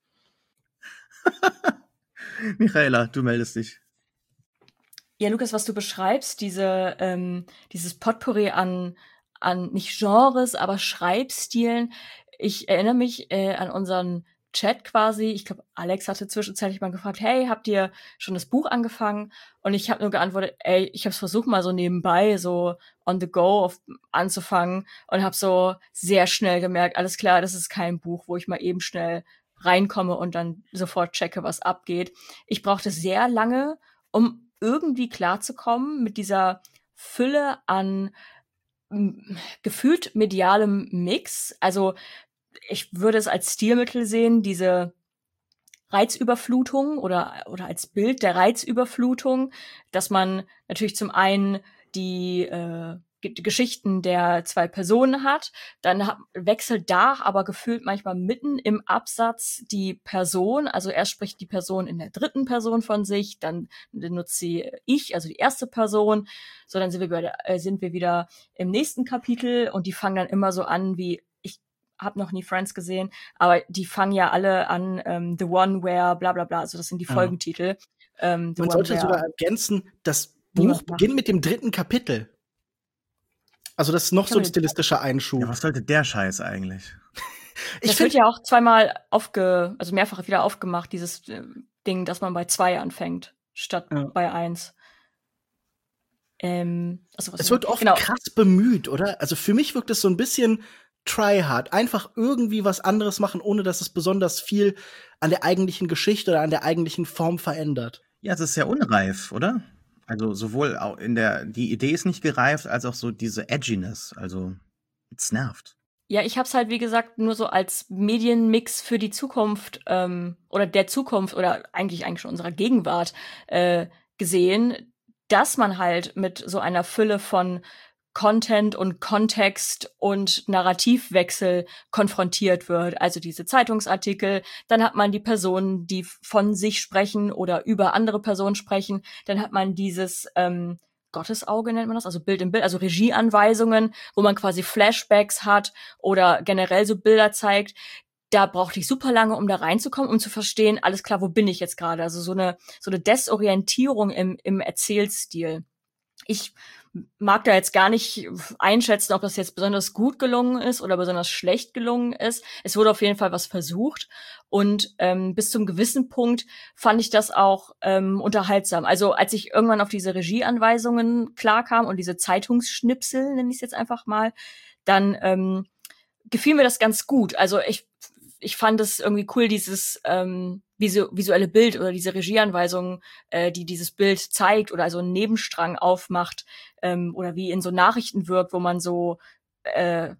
S1: Michaela, du meldest dich.
S3: Ja, Lukas, was du beschreibst, diese, ähm, dieses Potpourri an, an nicht Genres, aber Schreibstilen. Ich erinnere mich äh, an unseren Chat quasi. Ich glaube, Alex hatte zwischenzeitlich mal gefragt, hey, habt ihr schon das Buch angefangen? Und ich habe nur geantwortet, ey, ich habe es versucht mal so nebenbei, so on the go auf, anzufangen und habe so sehr schnell gemerkt, alles klar, das ist kein Buch, wo ich mal eben schnell reinkomme und dann sofort checke, was abgeht. Ich brauchte sehr lange, um irgendwie klarzukommen mit dieser Fülle an m- gefühlt medialem Mix. Also ich würde es als Stilmittel sehen, diese Reizüberflutung oder, oder als Bild der Reizüberflutung, dass man natürlich zum einen die äh, G- Geschichten der zwei Personen hat, dann ha- wechselt da aber gefühlt manchmal mitten im Absatz die Person, also erst spricht die Person in der dritten Person von sich, dann benutzt sie ich, also die erste Person, so dann sind wir, bei der, äh, sind wir wieder im nächsten Kapitel und die fangen dann immer so an wie, ich habe noch nie Friends gesehen, aber die fangen ja alle an, ähm, The One Where bla bla bla, also das sind die
S2: Ja.
S3: Folgentitel. Ähm, the
S2: Man
S3: One
S2: sollte
S3: Where
S2: sogar ergänzen, das Buch
S3: niemand macht.
S2: beginnt mit dem dritten Kapitel. Also das ist noch
S3: Ich
S2: so ein
S3: habe den-
S2: stilistischer Einschub.
S1: Ja, was sollte der Scheiß eigentlich?
S2: ich
S3: Das wird
S2: finde,
S3: ja auch zweimal aufge, also mehrfach wieder aufgemacht, dieses äh, Ding, dass man bei zwei anfängt, statt
S2: Ja.
S3: bei eins. Ähm, also was
S2: es wird oft
S3: genau.
S2: krass bemüht, oder? Also für mich wirkt es so ein bisschen tryhard. Einfach irgendwie was anderes machen, ohne dass es besonders viel an der eigentlichen Geschichte oder an der eigentlichen Form verändert.
S1: Ja, es ist sehr unreif, oder? Also sowohl au- in der, die Idee ist nicht gereift, als auch so diese Edginess. Also, es nervt.
S3: Ja, ich hab's halt, wie gesagt, nur so als Medienmix für die Zukunft ähm, oder der Zukunft oder eigentlich eigentlich schon unserer Gegenwart äh, gesehen, dass man halt mit so einer Fülle von Content und Kontext und Narrativwechsel konfrontiert wird. Also diese Zeitungsartikel, dann hat man die Personen, die von sich sprechen oder über andere Personen sprechen, dann hat man dieses ähm, Gottesauge nennt man das, also Bild in Bild, also Regieanweisungen, wo man quasi Flashbacks hat oder generell so Bilder zeigt. Da brauchte ich super lange, um da reinzukommen, um zu verstehen, alles klar, wo bin ich jetzt gerade? Also so eine so eine Desorientierung im im Erzählstil. Ich mag da jetzt gar nicht einschätzen, ob das jetzt besonders gut gelungen ist oder besonders schlecht gelungen ist. Es wurde auf jeden Fall was versucht und ähm, bis zum gewissen Punkt fand ich das auch ähm, unterhaltsam. Also als ich irgendwann auf diese Regieanweisungen klarkam und diese Zeitungsschnipsel, nenne ich es jetzt einfach mal, dann ähm, gefiel mir das ganz gut. Also ich ich fand es irgendwie cool, dieses ähm, visu visuelle Bild oder diese Regieanweisungen, äh, die dieses Bild zeigt oder also einen Nebenstrang aufmacht ähm, oder wie in so Nachrichten wirkt, wo man so äh,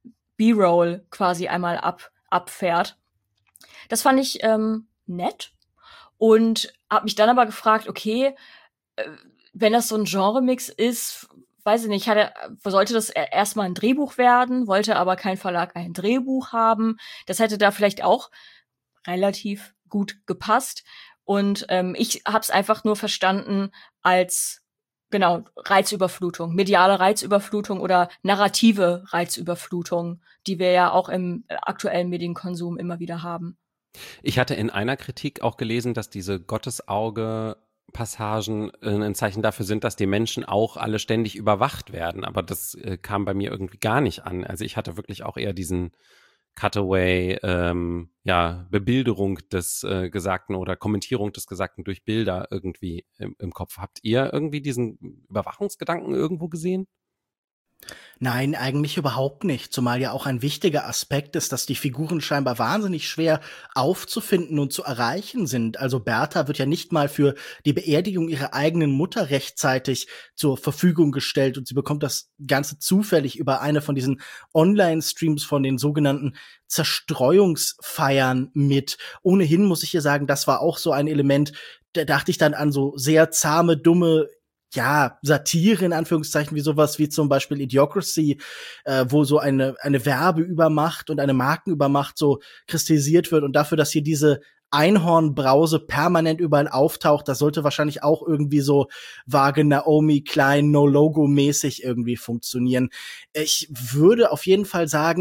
S3: B-Roll quasi einmal ab abfährt. Das fand ich ähm, nett und habe mich dann aber gefragt, okay, äh, wenn das so ein Genremix ist, weiß ich nicht, hatte, sollte das erstmal ein Drehbuch werden, wollte aber kein Verlag ein Drehbuch haben. Das hätte da vielleicht auch relativ gut gepasst. Und ähm, ich habe es einfach nur verstanden als, genau, Reizüberflutung, mediale Reizüberflutung oder narrative Reizüberflutung, die wir ja auch im aktuellen Medienkonsum immer wieder haben.
S4: Ich hatte in einer Kritik auch gelesen, dass diese Gottesauge Passagen äh, ein Zeichen dafür sind, dass die Menschen auch alle ständig überwacht werden. Aber das äh, kam bei mir irgendwie gar nicht an. Also ich hatte wirklich auch eher diesen Cutaway, ähm, ja, Bebilderung des äh, Gesagten oder Kommentierung des Gesagten durch Bilder irgendwie im, im Kopf. Habt ihr irgendwie diesen Überwachungsgedanken irgendwo gesehen?
S2: Nein, eigentlich überhaupt nicht. Zumal ja auch ein wichtiger Aspekt ist, dass die Figuren scheinbar wahnsinnig schwer aufzufinden und zu erreichen sind. Also Bertha wird ja nicht mal für die Beerdigung ihrer eigenen Mutter rechtzeitig zur Verfügung gestellt und sie bekommt das Ganze zufällig über eine von diesen Online-Streams von den sogenannten Zerstreuungsfeiern mit. Ohnehin muss ich hier sagen, das war auch so ein Element, da dachte ich dann an so sehr zahme, dumme ja, Satire in Anführungszeichen, wie sowas wie zum Beispiel Idiocracy, äh, wo so eine eine Werbeübermacht und eine Markenübermacht so kristallisiert wird und dafür, dass hier diese Einhornbrause permanent überall auftaucht, das sollte wahrscheinlich auch irgendwie so vage Naomi Klein No-Logo-mäßig irgendwie funktionieren. Ich würde auf jeden Fall sagen,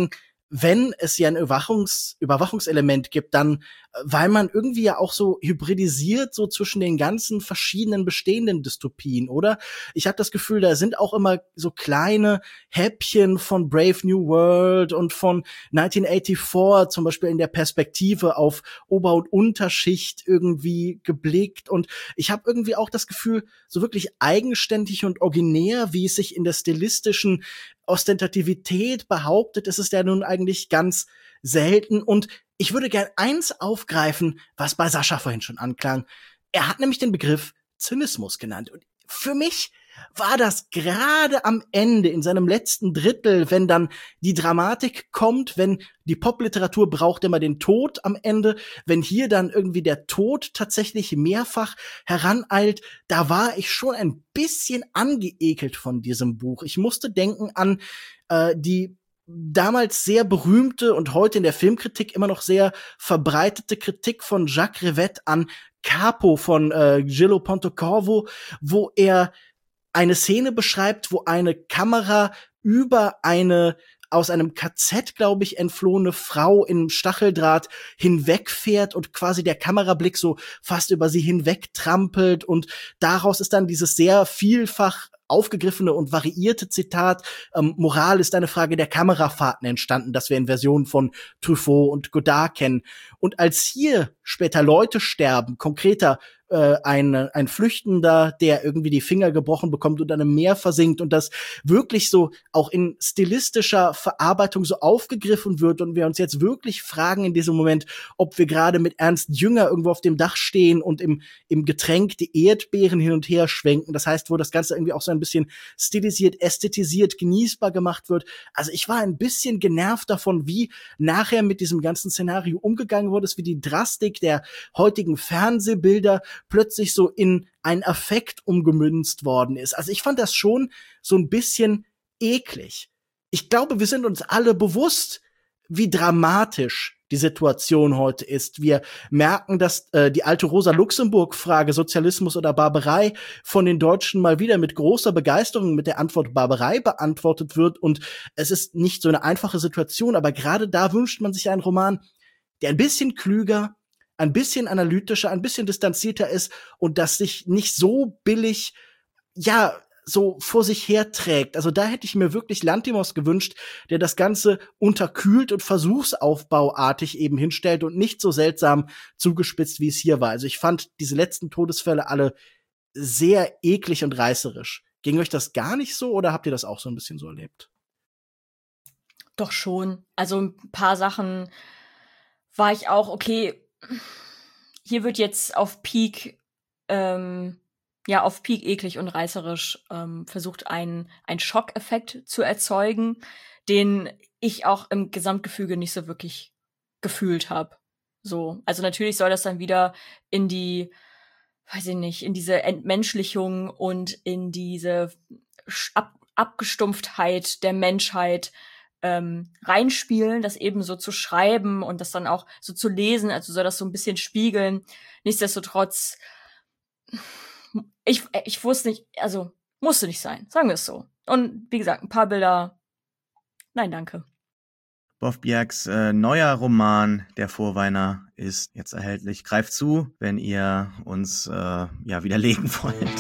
S2: wenn es ja ein Überwachungs- Überwachungselement gibt, dann, äh, weil man irgendwie ja auch so hybridisiert, so zwischen den ganzen verschiedenen bestehenden Dystopien, oder? Ich habe das Gefühl, da sind auch immer so kleine Häppchen von Brave New World und von neunzehnhundertvierundachtzig, zum Beispiel in der Perspektive auf Ober- und Unterschicht irgendwie geblickt. Und ich habe irgendwie auch das Gefühl, so wirklich eigenständig und originär, wie es sich in der stilistischen Ostentativität behauptet, ist es ja nun eigentlich ganz selten. Und ich würde gern eins aufgreifen, was bei Sascha vorhin schon anklang. Er hat nämlich den Begriff Zynismus genannt. Und für mich war das gerade am Ende, in seinem letzten Drittel, wenn dann die Dramatik kommt, wenn die Popliteratur braucht immer den Tod am Ende, wenn hier dann irgendwie der Tod tatsächlich mehrfach heraneilt, da war ich schon ein bisschen angeekelt von diesem Buch. Ich musste denken an äh, die damals sehr berühmte und heute in der Filmkritik immer noch sehr verbreitete Kritik von Jacques Rivette an Capo von äh, Gillo Pontecorvo, wo er eine Szene beschreibt, wo eine Kamera über eine aus einem K Z, glaube ich, entflohene Frau im Stacheldraht hinwegfährt und quasi der Kamerablick so fast über sie hinwegtrampelt, und daraus ist dann dieses sehr vielfach aufgegriffene und variierte Zitat, ähm, Moral ist eine Frage der Kamerafahrten entstanden, das wir in Versionen von Truffaut und Godard kennen. Und als hier später Leute sterben, konkreter äh, ein, ein Flüchtender, der irgendwie die Finger gebrochen bekommt und dann im Meer versinkt, und das wirklich so auch in stilistischer Verarbeitung so aufgegriffen wird und wir uns jetzt wirklich fragen in diesem Moment, ob wir gerade mit Ernst Jünger irgendwo auf dem Dach stehen und im, im Getränk die Erdbeeren hin und her schwenken. Das heißt, wo das Ganze irgendwie auch so ein bisschen stilisiert, ästhetisiert, genießbar gemacht wird. Also ich war ein bisschen genervt davon, wie nachher mit diesem ganzen Szenario umgegangen wurde, wie die Drastik der heutigen Fernsehbilder plötzlich so in einen Affekt umgemünzt worden ist. Also ich fand das schon so ein bisschen eklig. Ich glaube, wir sind uns alle bewusst, wie dramatisch die Situation heute ist. Wir merken, dass äh, die alte Rosa-Luxemburg-Frage, Sozialismus oder Barbarei, von den Deutschen mal wieder mit großer Begeisterung mit der Antwort Barbarei beantwortet wird. Und es ist nicht so eine einfache Situation, aber gerade da wünscht man sich einen Roman, der ein bisschen klüger, ein bisschen analytischer, ein bisschen distanzierter ist und das sich nicht so billig, ja, so vor sich herträgt. Also da hätte ich mir wirklich Lanthimos gewünscht, der das Ganze unterkühlt und versuchsaufbauartig eben hinstellt und nicht so seltsam zugespitzt, wie es hier war. Also ich fand diese letzten Todesfälle alle sehr eklig und reißerisch. Ging euch das gar nicht so oder habt ihr das auch so ein bisschen so erlebt?
S3: Doch schon. Also ein paar Sachen war ich auch, okay, hier wird jetzt auf Peak, ähm, ja, auf Peak eklig und reißerisch ähm, versucht, einen, einen Schockeffekt zu erzeugen, den ich auch im Gesamtgefüge nicht so wirklich gefühlt habe. So, also natürlich soll das dann wieder in die, weiß ich nicht, in diese Entmenschlichung und in diese Ab- Abgestumpftheit der Menschheit ähm, reinspielen, das eben so zu schreiben und das dann auch so zu lesen, also soll das so ein bisschen spiegeln. Nichtsdestotrotz, ich, ich wusste nicht, also musste nicht sein, sagen wir es so. Und wie gesagt, ein paar Bilder, nein, danke.
S1: Bof Bjergs äh, neuer Roman Der Vorweiner ist jetzt erhältlich. Greift zu, wenn ihr uns äh, ja widerlegen wollt.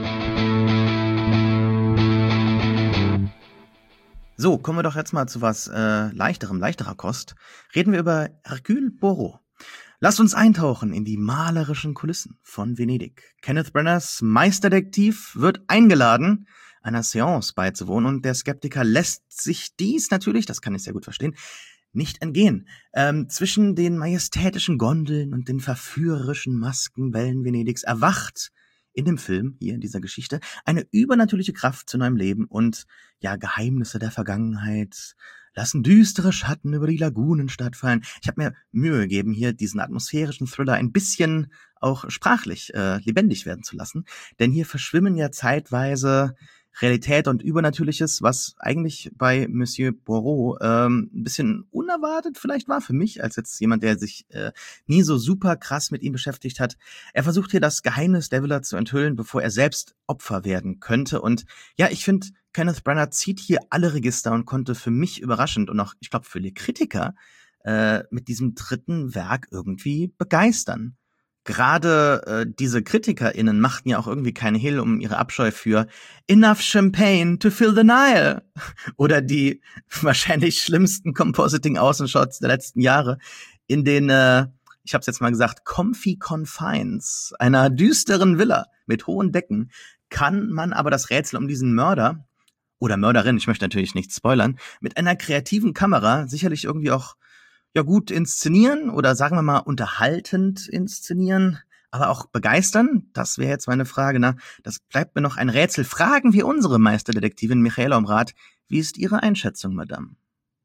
S1: So, kommen wir doch jetzt mal zu was äh, leichterem, leichterer Kost. Reden wir über Hercule Poirot. Lasst uns eintauchen in die malerischen Kulissen von Venedig. Kenneth Branaghs Meisterdetektiv wird eingeladen, einer Seance beizuwohnen, und der Skeptiker lässt sich dies natürlich, das kann ich sehr gut verstehen, nicht entgehen. Ähm, zwischen den majestätischen Gondeln und den verführerischen Maskenwellen Venedigs erwacht in dem Film, hier in dieser Geschichte, eine übernatürliche Kraft zu neuem Leben, und ja, Geheimnisse der Vergangenheit lassen düstere Schatten über die Lagunenstadt fallen. Ich habe mir Mühe gegeben, hier diesen atmosphärischen Thriller ein bisschen auch sprachlich äh, lebendig werden zu lassen, denn hier verschwimmen ja zeitweise Realität und Übernatürliches, was eigentlich bei Monsieur Poirot ähm, ein bisschen unerwartet vielleicht war für mich, als jetzt jemand, der sich äh, nie so super krass mit ihm beschäftigt hat. Er versucht hier das Geheimnis der Villa zu enthüllen, bevor er selbst Opfer werden könnte. Und ja, ich finde, Kenneth Branagh zieht hier alle Register und konnte für mich überraschend und auch, ich glaube, für die Kritiker äh, mit diesem dritten Werk irgendwie begeistern. Gerade äh, diese KritikerInnen machten ja auch irgendwie keinen Hehl um ihre Abscheu für Enough Champagne to fill the Nile oder die wahrscheinlich schlimmsten Compositing-Außenshots der letzten Jahre in den, äh, ich hab's jetzt mal gesagt, comfy confines einer düsteren Villa mit hohen Decken kann man aber das Rätsel um diesen Mörder oder Mörderin, ich möchte natürlich nicht spoilern, mit einer kreativen Kamera sicherlich irgendwie auch ja gut inszenieren oder sagen wir mal unterhaltend inszenieren, aber auch begeistern? Das wäre jetzt meine Frage. Na, das bleibt mir noch ein Rätsel. Fragen wir unsere Meisterdetektivin Michaela um Rat. Wie ist Ihre Einschätzung, Madame?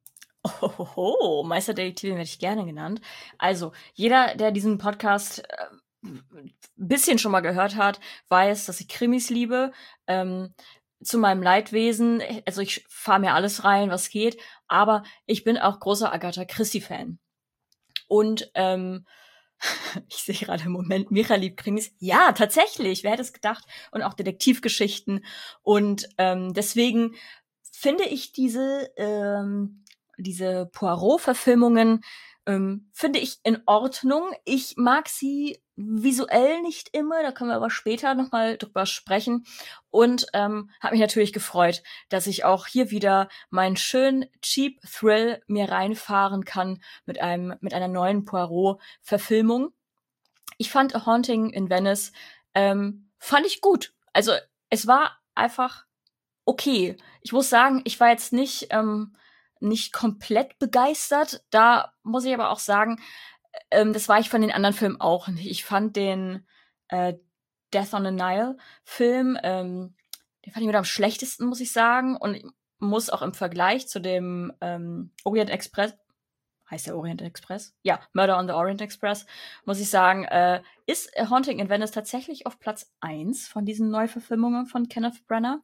S3: Ohoho, Meisterdetektivin werde ich gerne genannt. Also, jeder, der diesen Podcast äh, ein bisschen schon mal gehört hat, weiß, dass ich Krimis liebe. Ähm, zu meinem Leidwesen, also ich fahre mir alles rein, was geht, aber ich bin auch großer Agatha Christie-Fan. Und ähm, ich sehe gerade im Moment, Micha liebt Krimis. Ja, tatsächlich, wer hätte es gedacht? Und auch Detektivgeschichten. Und ähm, deswegen finde ich diese, ähm, diese Poirot-Verfilmungen ähm, finde ich in Ordnung. Ich mag sie visuell nicht immer, da können wir aber später nochmal drüber sprechen. Und ähm, habe mich natürlich gefreut, dass ich auch hier wieder meinen schönen Cheap Thrill mir reinfahren kann mit einem mit einer neuen Poirot-Verfilmung. Ich fand A Haunting in Venice ähm, fand ich gut. Also es war einfach okay. Ich muss sagen, ich war jetzt nicht ähm, nicht komplett begeistert. Da muss ich aber auch sagen, ähm, das war ich von den anderen Filmen auch nicht. Ich fand den äh, Death on the Nile Film, ähm, den fand ich mit am schlechtesten, muss ich sagen. Und ich muss auch im Vergleich zu dem ähm, Orient Express, heißt der Orient Express? Ja, Murder on the Orient Express, muss ich sagen, äh, ist A Haunting in Venice tatsächlich auf Platz eins von diesen Neuverfilmungen von Kenneth Branagh.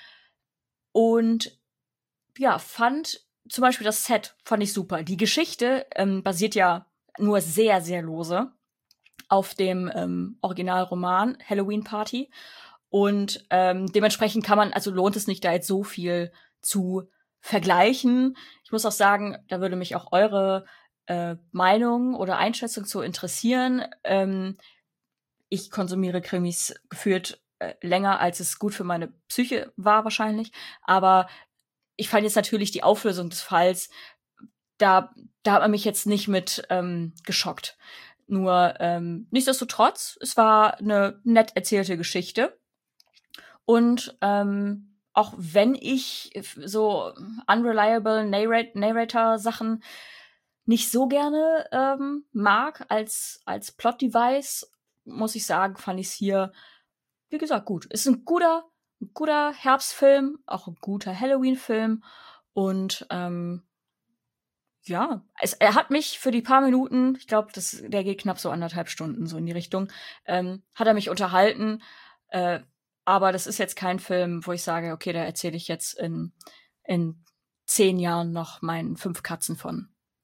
S3: Und ja, fand zum Beispiel das Set fand ich super. Die Geschichte ähm, basiert ja nur sehr, sehr lose auf dem ähm, Originalroman Halloween Party. Und ähm, dementsprechend kann man, also lohnt es nicht, da jetzt so viel zu vergleichen. Ich muss auch sagen, da würde mich auch eure äh, Meinung oder Einschätzung zu interessieren. Ähm, ich konsumiere Krimis gefühlt äh, länger, als es gut für meine Psyche war wahrscheinlich. Aber ich fand jetzt natürlich die Auflösung des Falls, da, da hat man mich jetzt nicht mit ähm, geschockt. Nur ähm, nichtsdestotrotz, es war eine nett erzählte Geschichte. Und ähm, auch wenn ich so unreliable Narrat- Narrator-Sachen nicht so gerne ähm, mag als, als Plot-Device, muss ich sagen, fand ich es hier, wie gesagt, gut. Ist ein guter, ein guter Herbstfilm, auch ein guter Halloween-Film. Und ähm, ja, es, er hat mich für die paar Minuten, ich glaube, der geht knapp so anderthalb Stunden so in die Richtung, ähm, hat er mich unterhalten. Äh, aber das ist jetzt kein Film, wo ich sage, okay, da erzähle ich jetzt in, in zehn Jahren noch meinen fünf Katzen von.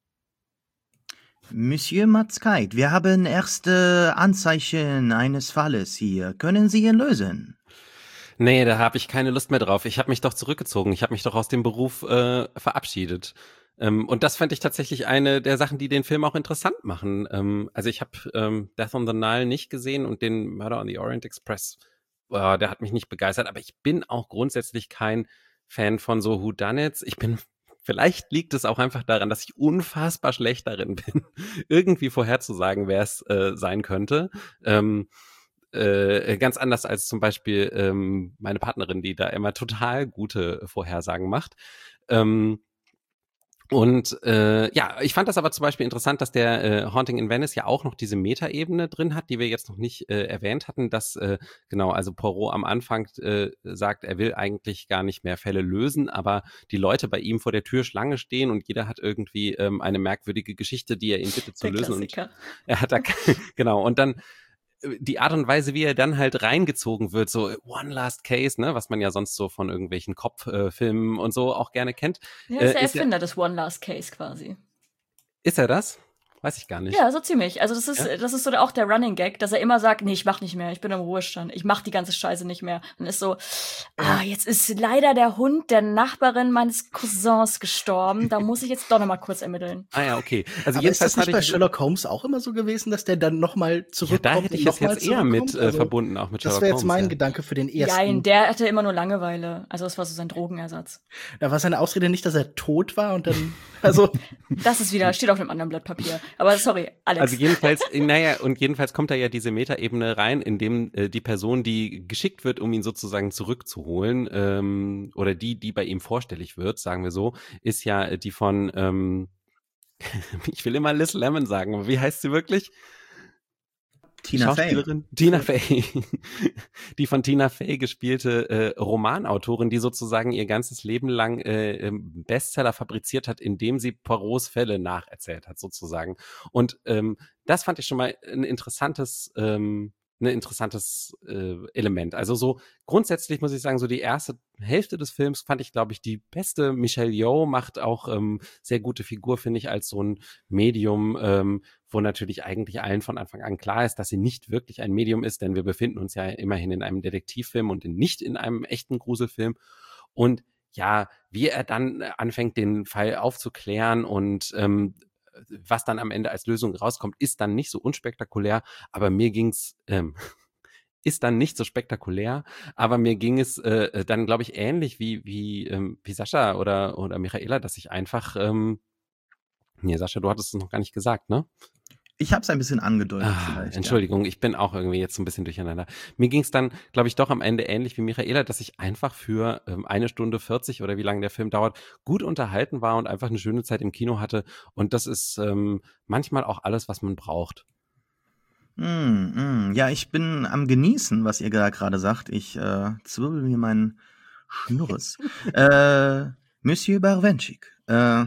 S1: Monsieur Matzkeit, wir haben erste Anzeichen eines Falles hier. Können Sie ihn lösen?
S4: Nee, da habe ich keine Lust mehr drauf. Ich habe mich doch zurückgezogen. Ich habe mich doch aus dem Beruf äh, verabschiedet. Ähm, und das fand ich tatsächlich eine der Sachen, die den Film auch interessant machen. Ähm, also ich habe ähm, Death on the Nile nicht gesehen und den Murder on the Orient Express, äh, der hat mich nicht begeistert. Aber ich bin auch grundsätzlich kein Fan von so Whodunits. Ich bin Vielleicht liegt es auch einfach daran, dass ich unfassbar schlecht darin bin, irgendwie vorherzusagen, wer es äh, sein könnte. Ähm, äh, ganz anders als zum Beispiel ähm, meine Partnerin, die da immer total gute Vorhersagen macht. Ähm, und äh, ja, ich fand das aber zum Beispiel interessant, dass der äh, Haunting in Venice ja auch noch diese Metaebene drin hat, die wir jetzt noch nicht äh, erwähnt hatten, dass äh, genau, also Poirot am Anfang äh, sagt, er will eigentlich gar nicht mehr Fälle lösen, aber die Leute bei ihm vor der Tür Schlange stehen und jeder hat irgendwie ähm, eine merkwürdige Geschichte, die er ihn bittet zu
S3: Der
S4: lösen.
S3: Klassiker.
S4: Und er hat da genau und dann die Art und Weise, wie er dann halt reingezogen wird, so One Last Case, ne, was man ja sonst so von irgendwelchen Kopffilmen äh, und so auch gerne kennt.
S3: Ja, ist der
S4: äh, ist
S3: Erfinder
S4: er,
S3: des One Last Case quasi.
S4: Ist er das? Weiß ich gar nicht.
S3: Ja, so ziemlich. Also das ist,
S4: Ja?
S3: das ist so auch der Running Gag, dass er immer sagt, nee, ich mach nicht mehr, ich bin im Ruhestand, ich mach die ganze Scheiße nicht mehr. Und ist so, ah, jetzt ist leider der Hund der Nachbarin meines Cousins gestorben, da muss ich jetzt doch noch mal kurz ermitteln.
S4: Ah ja, okay. Also
S2: Aber ist das nicht bei
S4: ich,
S2: Sherlock Holmes auch immer so gewesen, dass der dann noch mal zurückkommt?
S4: Ja, da hätte ich es jetzt eher mit äh,
S2: also,
S4: verbunden, auch mit Sherlock Holmes.
S2: Das wäre jetzt mein
S4: ja.
S2: Gedanke für den ersten.
S3: Nein, der hatte immer nur Langeweile. Also das war so sein Drogenersatz.
S2: Da war seine Ausrede nicht, dass er tot war und dann, also.
S3: Das ist wieder, steht auf einem anderen Blatt Papier. Aber sorry, Alex.
S4: Also jedenfalls, naja, und jedenfalls kommt da ja diese Metaebene rein, in dem äh, die Person, die geschickt wird, um ihn sozusagen zurückzuholen, ähm, oder die, die bei ihm vorstellig wird, sagen wir so, ist ja die von, ähm, ich will immer Liz Lemon sagen, aber wie heißt sie wirklich?
S1: Tina Fey.
S4: Tina Fey. Die von Tina Fey gespielte äh, Romanautorin, die sozusagen ihr ganzes Leben lang äh, Bestseller fabriziert hat, indem sie Poirots Fälle nacherzählt hat, sozusagen. Und ähm, das fand ich schon mal ein interessantes ähm, ein interessantes äh, Element. Also so grundsätzlich muss ich sagen, so die erste Hälfte des Films fand ich, glaube ich, die beste. Michelle Yeoh macht auch ähm, sehr gute Figur, finde ich, als so ein Medium, ähm, wo natürlich eigentlich allen von Anfang an klar ist, dass sie nicht wirklich ein Medium ist, denn wir befinden uns ja immerhin in einem Detektivfilm und in, nicht in einem echten Gruselfilm. Und ja, wie er dann anfängt, den Fall aufzuklären und ähm, was dann am Ende als Lösung rauskommt, ist dann nicht so unspektakulär, aber mir ging's, ähm, ist dann nicht so spektakulär, aber mir ging es äh, dann, glaube ich, ähnlich wie wie ähm, wie Sascha oder oder Michaela, dass ich einfach, ähm, nee, Sascha, du hattest es noch gar nicht gesagt, ne?
S1: Ich habe es ein bisschen angedeutet
S4: Ah,
S1: vielleicht.
S4: Entschuldigung, ja. Ich bin auch irgendwie jetzt so ein bisschen durcheinander. Mir ging es dann, glaube ich, doch am Ende ähnlich wie Michaela, dass ich einfach für ähm, eine Stunde vierzig oder wie lange der Film dauert, gut unterhalten war und einfach eine schöne Zeit im Kino hatte. Und das ist ähm, manchmal auch alles, was man braucht.
S1: Mm, mm. Ja, ich bin am Genießen, was ihr da gerade sagt. Ich äh, zwirbel mir meinen Schnurres. äh, Monsieur Barwenschik, äh,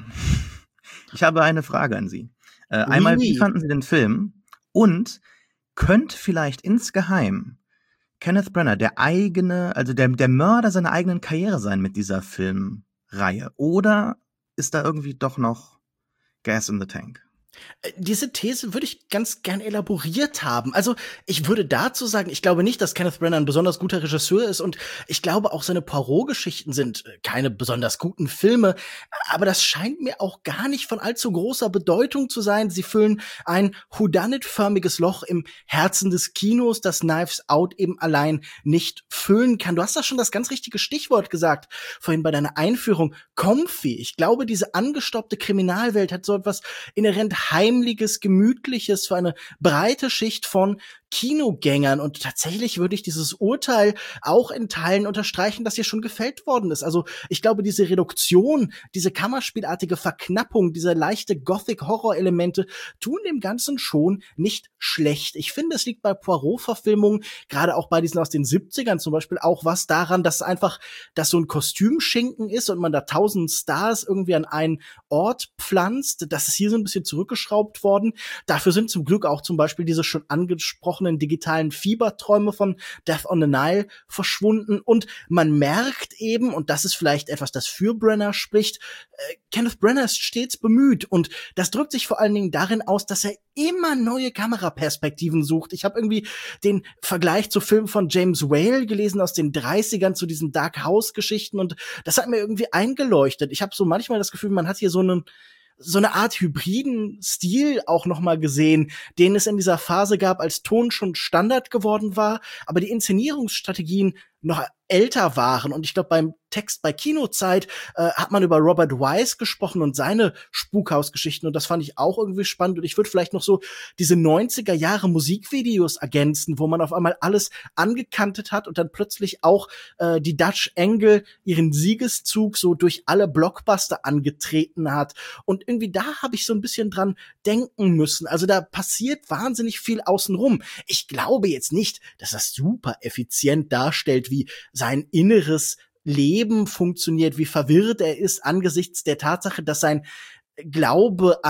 S1: ich habe eine Frage an Sie. Äh,
S2: Oui,
S1: einmal,
S2: oui.
S1: wie fanden Sie den Film? Und könnte vielleicht insgeheim Kenneth Branagh der eigene, also der, der Mörder seiner eigenen Karriere sein mit dieser Filmreihe? Oder ist da irgendwie doch noch Gas in the Tank?
S2: Diese These würde ich ganz gern elaboriert haben. Also ich würde dazu sagen, ich glaube nicht, dass Kenneth Branagh ein besonders guter Regisseur ist und ich glaube auch seine Poirot-Geschichten sind keine besonders guten Filme, aber das scheint mir auch gar nicht von allzu großer Bedeutung zu sein. Sie füllen ein Whodunit-förmiges Loch im Herzen des Kinos, das Knives Out eben allein nicht füllen kann. Du hast da schon das ganz richtige Stichwort gesagt, vorhin bei deiner Einführung. Comfy. Ich glaube, diese angestaubte Kriminalwelt hat so etwas inhärent Heimliches, Gemütliches für eine breite Schicht von Kinogängern. Und tatsächlich würde ich dieses Urteil auch in Teilen unterstreichen, das hier schon gefällt worden ist. Also ich glaube, diese Reduktion, diese kammerspielartige Verknappung, diese leichte Gothic-Horror-Elemente tun dem Ganzen schon nicht schlecht. Ich finde, es liegt bei Poirot-Verfilmungen, gerade auch bei diesen aus den siebzigern zum Beispiel, auch was daran, dass einfach, dass so ein Kostümschinken ist und man da tausend Stars irgendwie an einen Ort pflanzt. Das ist hier so ein bisschen zurückgeschraubt worden. Dafür sind zum Glück auch zum Beispiel diese schon angesprochenen digitalen Fieberträume von Death on the Nile verschwunden. Und man merkt eben, und das ist vielleicht etwas, das für Branagh spricht, äh, Kenneth Branagh ist stets bemüht. Und das drückt sich vor allen Dingen darin aus, dass er immer neue Kameraperspektiven sucht. Ich habe irgendwie den Vergleich zu Filmen von James Whale gelesen aus den dreißigern, zu diesen Dark House-Geschichten. Und das hat mir irgendwie eingeleuchtet. Ich habe so manchmal das Gefühl, man hat hier so einen so eine Art hybriden Stil auch noch mal gesehen, den es in dieser Phase gab, als Ton schon Standard geworden war, aber die Inszenierungsstrategien noch älter waren. Und ich glaube, beim Text bei Kinozeit äh, hat man über Robert Wise gesprochen und seine Spukhausgeschichten. Und das fand ich auch irgendwie spannend. Und ich würde vielleicht noch so diese neunziger Jahre Musikvideos ergänzen, wo man auf einmal alles angekantet hat und dann plötzlich auch äh, die Dutch Angle ihren Siegeszug so durch alle Blockbuster angetreten hat. Und irgendwie da habe ich so ein bisschen dran denken müssen. Also da passiert wahnsinnig viel außenrum. Ich glaube jetzt nicht, dass das super effizient darstellt, wie sein inneres Leben funktioniert, wie verwirrt er ist angesichts der Tatsache, dass sein Glaube an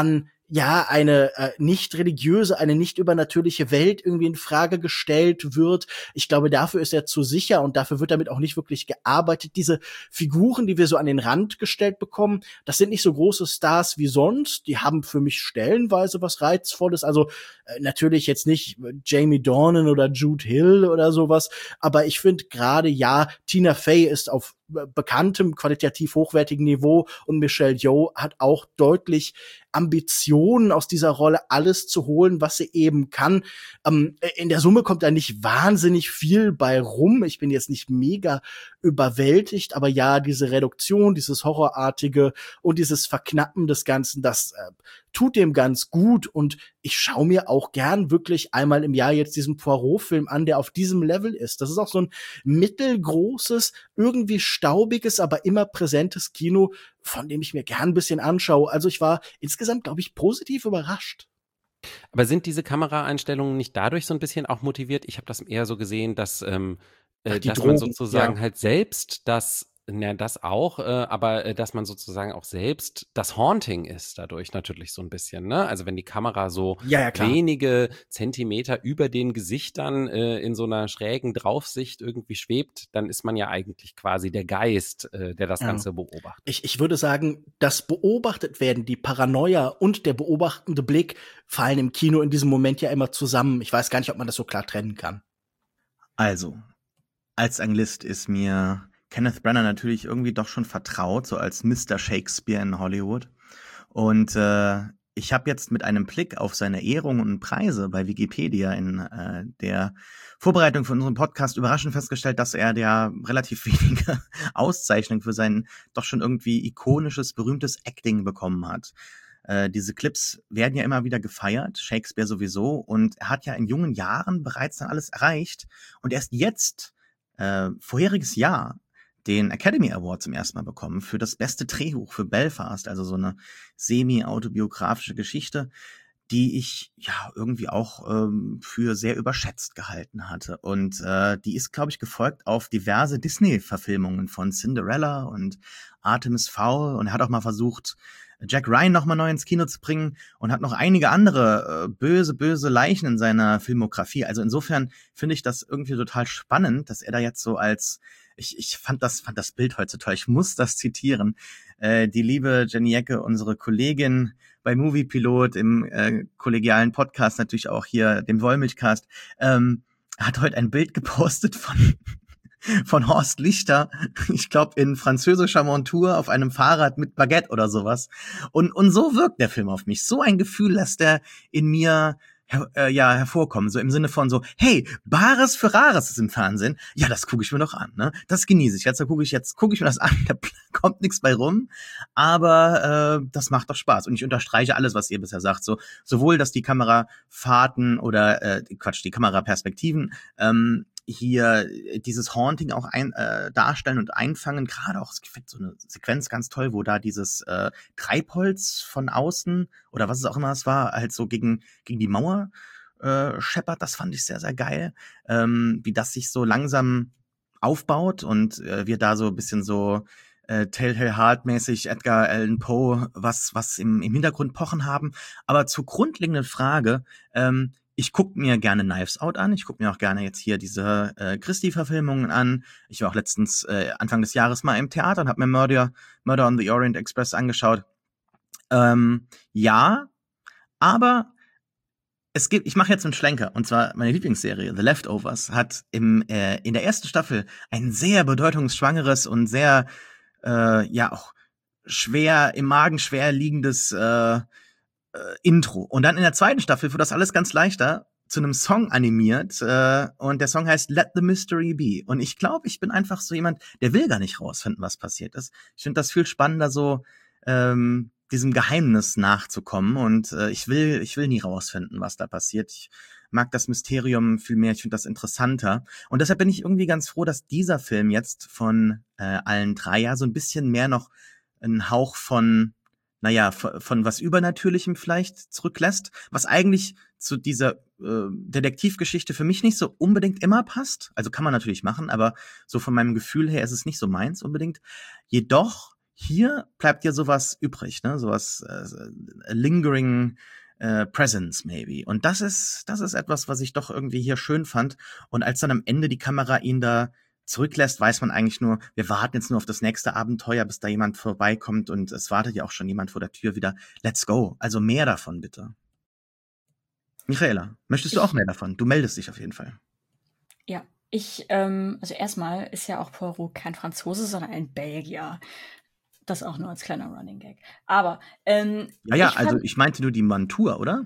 S2: ja, eine äh, nicht religiöse, eine nicht übernatürliche Welt irgendwie in Frage gestellt wird. Ich glaube, dafür ist er zu sicher und dafür wird damit auch nicht wirklich gearbeitet. Diese Figuren, die wir so an den Rand gestellt bekommen, das sind nicht so große Stars wie sonst. Die haben für mich stellenweise was Reizvolles. Also äh, natürlich jetzt nicht Jamie Dornan oder Jude Hill oder sowas, aber ich finde gerade, ja, Tina Fey ist auf bekanntem, qualitativ hochwertigen Niveau und Michelle Yeoh hat auch deutlich Ambitionen aus dieser Rolle alles zu holen, was sie eben kann. Ähm, in der Summe kommt da nicht wahnsinnig viel bei rum. Ich bin jetzt nicht mega überwältigt, aber ja, diese Reduktion, dieses Horrorartige und dieses Verknappen des Ganzen, das äh, tut dem ganz gut und ich schaue mir auch gern wirklich einmal im Jahr jetzt diesen Poirot-Film an, der auf diesem Level ist. Das ist auch so ein mittelgroßes, irgendwie staubiges, aber immer präsentes Kino, von dem ich mir gern ein bisschen anschaue. Also ich war insgesamt, glaube ich, positiv überrascht.
S4: Aber sind diese Kameraeinstellungen nicht dadurch so ein bisschen auch motiviert? Ich habe das eher so gesehen, dass, ähm, äh,
S2: Ach, die
S4: dass
S2: Drogen,
S4: man sozusagen
S2: ja.
S4: halt selbst das, na, das auch, äh, aber äh, dass man sozusagen auch selbst das Haunting ist dadurch natürlich so ein bisschen, ne? Also wenn die Kamera so
S2: Ja, ja, klar.
S4: wenige Zentimeter über den Gesichtern äh, in so einer schrägen Draufsicht irgendwie schwebt, dann ist man ja eigentlich quasi der Geist, äh, der das
S2: Ja.
S4: Ganze beobachtet.
S2: Ich, ich würde sagen, das beobachtet werden, die Paranoia und der beobachtende Blick fallen im Kino in diesem Moment ja immer zusammen. Ich weiß gar nicht, ob man das so klar trennen kann.
S1: Also, als Anglist ist mir Kenneth Branagh natürlich irgendwie doch schon vertraut, so als Mister Shakespeare in Hollywood. Und äh, ich habe jetzt mit einem Blick auf seine Ehrungen und Preise bei Wikipedia in äh, der Vorbereitung für unseren Podcast überraschend festgestellt, dass er der relativ wenige Auszeichnung für sein doch schon irgendwie ikonisches, berühmtes Acting bekommen hat. Äh, diese Clips werden ja immer wieder gefeiert, Shakespeare sowieso, und er hat ja in jungen Jahren bereits dann alles erreicht und erst jetzt, äh, vorheriges Jahr, den Academy Award zum ersten Mal bekommen für das beste Drehbuch für Belfast, also so eine semi-autobiografische Geschichte, die ich ja irgendwie auch ähm, für sehr überschätzt gehalten hatte. Und äh, die ist, glaube ich, gefolgt auf diverse Disney-Verfilmungen von Cinderella und Artemis Fowl. Und er hat auch mal versucht, Jack Ryan noch mal neu ins Kino zu bringen und hat noch einige andere äh, böse, böse Leichen in seiner Filmografie. Also insofern finde ich das irgendwie total spannend, dass er da jetzt so als Ich, ich fand das, fand das Bild heute so toll. Ich muss das zitieren. Äh, die liebe Jenny Ecke, unsere Kollegin bei Movie Pilot im äh, kollegialen Podcast, natürlich auch hier, dem Wollmilchcast, ähm, hat heute ein Bild gepostet von von Horst Lichter, ich glaube in französischer Montur auf einem Fahrrad mit Baguette oder sowas. Und und so wirkt der Film auf mich. So ein Gefühl lässt er in mir Her- äh, ja, hervorkommen, so im Sinne von so, hey, Bares für Rares ist im Fernsehen, ja, das gucke ich mir doch an, ne? Das genieße ich jetzt, da gucke ich jetzt, gucke ich mir das an, da kommt nichts bei rum, aber äh, das macht doch Spaß und ich unterstreiche alles, was ihr bisher sagt, so sowohl, dass die Kamerafahrten oder äh, Quatsch, die Kameraperspektiven ähm, hier dieses Haunting auch ein, äh, darstellen und einfangen, gerade auch, ich finde so eine Sequenz ganz toll, wo da dieses äh, Treibholz von außen oder was es auch immer es war, halt so gegen gegen die Mauer äh, scheppert, das fand ich sehr, sehr geil, ähm, wie das sich so langsam aufbaut und äh, wir da so ein bisschen so äh, Telltale Heart-mäßig Edgar Allan Poe was was im, im Hintergrund pochen haben, aber zur grundlegenden Frage, ähm, ich gucke mir gerne Knives Out an. Ich gucke mir auch gerne jetzt hier diese äh, Christie-Verfilmungen an. Ich war auch letztens äh, Anfang des Jahres mal im Theater und habe mir Murder, Murder on the Orient Express angeschaut. Ähm, ja, aber es gibt, ich mache jetzt einen Schlenker, und zwar meine Lieblingsserie, The Leftovers, hat im äh, in der ersten Staffel ein sehr bedeutungsschwangeres und sehr, äh, ja auch schwer, im Magen schwer liegendes äh, äh, Intro. Und dann in der zweiten Staffel wird das alles ganz leichter zu einem Song animiert äh, und der Song heißt Let the Mystery Be. Und ich glaube, ich bin einfach so jemand, der will gar nicht rausfinden, was passiert ist. Ich finde das viel spannender, so ähm, diesem Geheimnis nachzukommen und äh, ich will ich will nie rausfinden, was da passiert. Ich mag das Mysterium viel mehr, ich finde das interessanter. Und deshalb bin ich irgendwie ganz froh, dass dieser Film jetzt von äh, allen drei ja so ein bisschen mehr noch einen Hauch von naja, von, von was Übernatürlichem vielleicht zurücklässt, was eigentlich zu dieser äh, Detektivgeschichte für mich nicht so unbedingt immer passt. Also kann man natürlich machen, aber so von meinem Gefühl her ist es nicht so meins unbedingt. Jedoch, hier bleibt ja sowas übrig, ne? Sowas äh, lingering äh, presence maybe. Und das ist, das ist etwas, was ich doch irgendwie hier schön fand. Und als dann am Ende die Kamera ihn da zurücklässt, weiß man eigentlich nur, wir warten jetzt nur auf das nächste Abenteuer, bis da jemand vorbeikommt und es wartet ja auch schon jemand vor der Tür wieder. Let's go. Also mehr davon, bitte. Michaela, möchtest du auch mehr davon? Du meldest dich auf jeden Fall.
S3: Ja, ich, ähm, also erstmal ist ja auch Poirot kein Franzose, sondern ein Belgier. Das auch nur als kleiner Running Gag. Aber, ähm,
S1: Ja, ja,
S3: ich
S1: also
S3: fand,
S1: ich meinte nur die Montur, oder?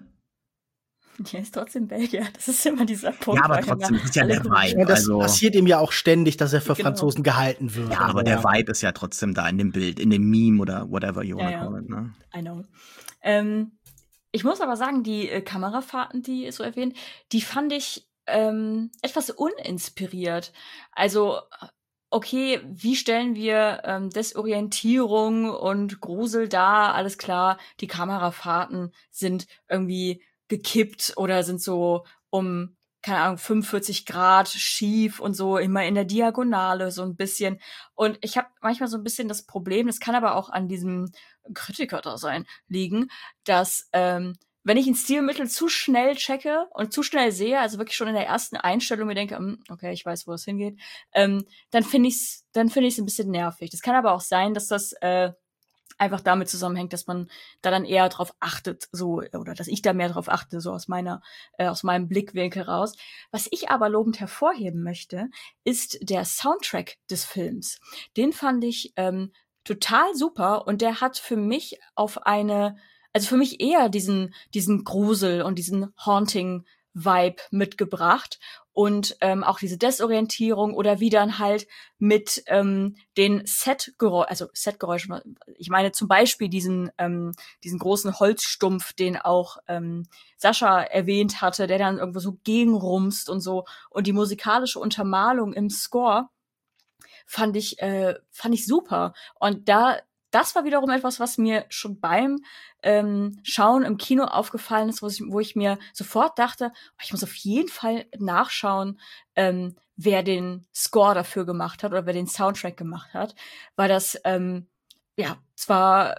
S3: der ist trotzdem Belgier. Das ist immer dieser Punkt.
S1: Ja, aber
S3: weil immer
S1: trotzdem, das ist ja
S3: alle
S1: der
S3: gucken.
S1: Vibe.
S2: Ja, das
S1: Also,
S2: passiert ihm ja auch ständig, dass er für
S3: Genau.
S2: Franzosen gehalten wird.
S1: ja, aber der Vibe ist ja trotzdem da in dem Bild, in dem Meme oder whatever you wanna
S3: Ja, ja.
S1: call it, ne?
S3: I know. Ähm, ich muss aber sagen, die äh, Kamerafahrten, die so erwähnt, die fand ich ähm, etwas uninspiriert. Also, okay, wie stellen wir ähm, Desorientierung und Grusel dar? Alles klar, die Kamerafahrten sind irgendwie gekippt oder sind so um, keine Ahnung, fünfundvierzig Grad schief und so immer in der Diagonale so ein bisschen. Und ich habe manchmal so ein bisschen das Problem, das kann aber auch an diesem Kritiker da sein, liegen, dass ähm, wenn ich ein Stilmittel zu schnell checke und zu schnell sehe, also wirklich schon in der ersten Einstellung mir denke, hm, okay, ich weiß, wo es hingeht, ähm, dann finde ich's, dann finde ich's ein bisschen nervig. Das kann aber auch sein, dass das äh, einfach damit zusammenhängt, dass man da dann eher drauf achtet, so, oder dass ich da mehr drauf achte, so aus meiner, äh, aus meinem Blickwinkel raus. Was ich aber lobend hervorheben möchte, ist der Soundtrack des Films. Den fand ich ähm, total super und der hat für mich auf eine, also für mich eher diesen, diesen Grusel und diesen Haunting-Vibe mitgebracht und ähm, auch diese Desorientierung oder wie dann halt mit ähm, den Set-Geräuschen, also Set-Geräuschen, ich meine zum Beispiel diesen, ähm, diesen großen Holzstumpf, den auch ähm, Sascha erwähnt hatte, der dann irgendwo so gegenrumst und so und die musikalische Untermalung im Score fand ich, äh, fand ich super. Und da, das war wiederum etwas, was mir schon beim ähm, Schauen im Kino aufgefallen ist, wo ich, wo ich mir sofort dachte, ich muss auf jeden Fall nachschauen, ähm, wer den Score dafür gemacht hat oder wer den Soundtrack gemacht hat. Weil das, ähm, ja, zwar,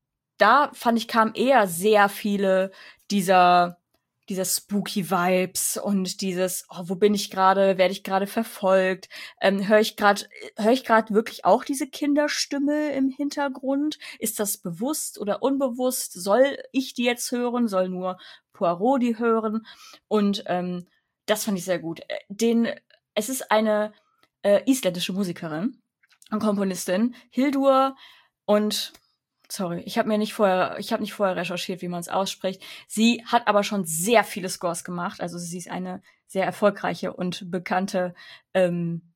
S3: da fand ich, kamen eher sehr viele dieser dieser spooky Vibes und dieses, oh, wo bin ich gerade, werde ich gerade verfolgt, ähm, höre ich gerade, höre ich gerade wirklich auch diese Kinderstimme im Hintergrund? Ist das bewusst oder unbewusst? Soll ich die jetzt hören? Soll nur Poirot die hören? Und ähm, das fand ich sehr gut. Den, es ist eine äh, isländische Musikerin und Komponistin, Hildur, und sorry, ich habe mir nicht vorher, ich habe nicht vorher recherchiert, wie man es ausspricht. Sie hat aber schon sehr viele Scores gemacht. Also sie ist eine sehr erfolgreiche und bekannte ähm,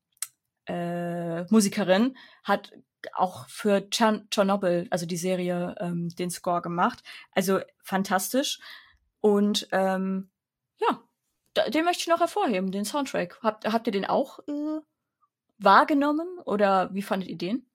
S3: äh, Musikerin. Hat auch für Tschern- Tschernobyl, also die Serie, ähm, den Score gemacht. Also fantastisch. Und ähm, ja, da, den möchte ich noch hervorheben, den Soundtrack. Habt, habt ihr den auch äh, wahrgenommen oder wie fandet ihr den?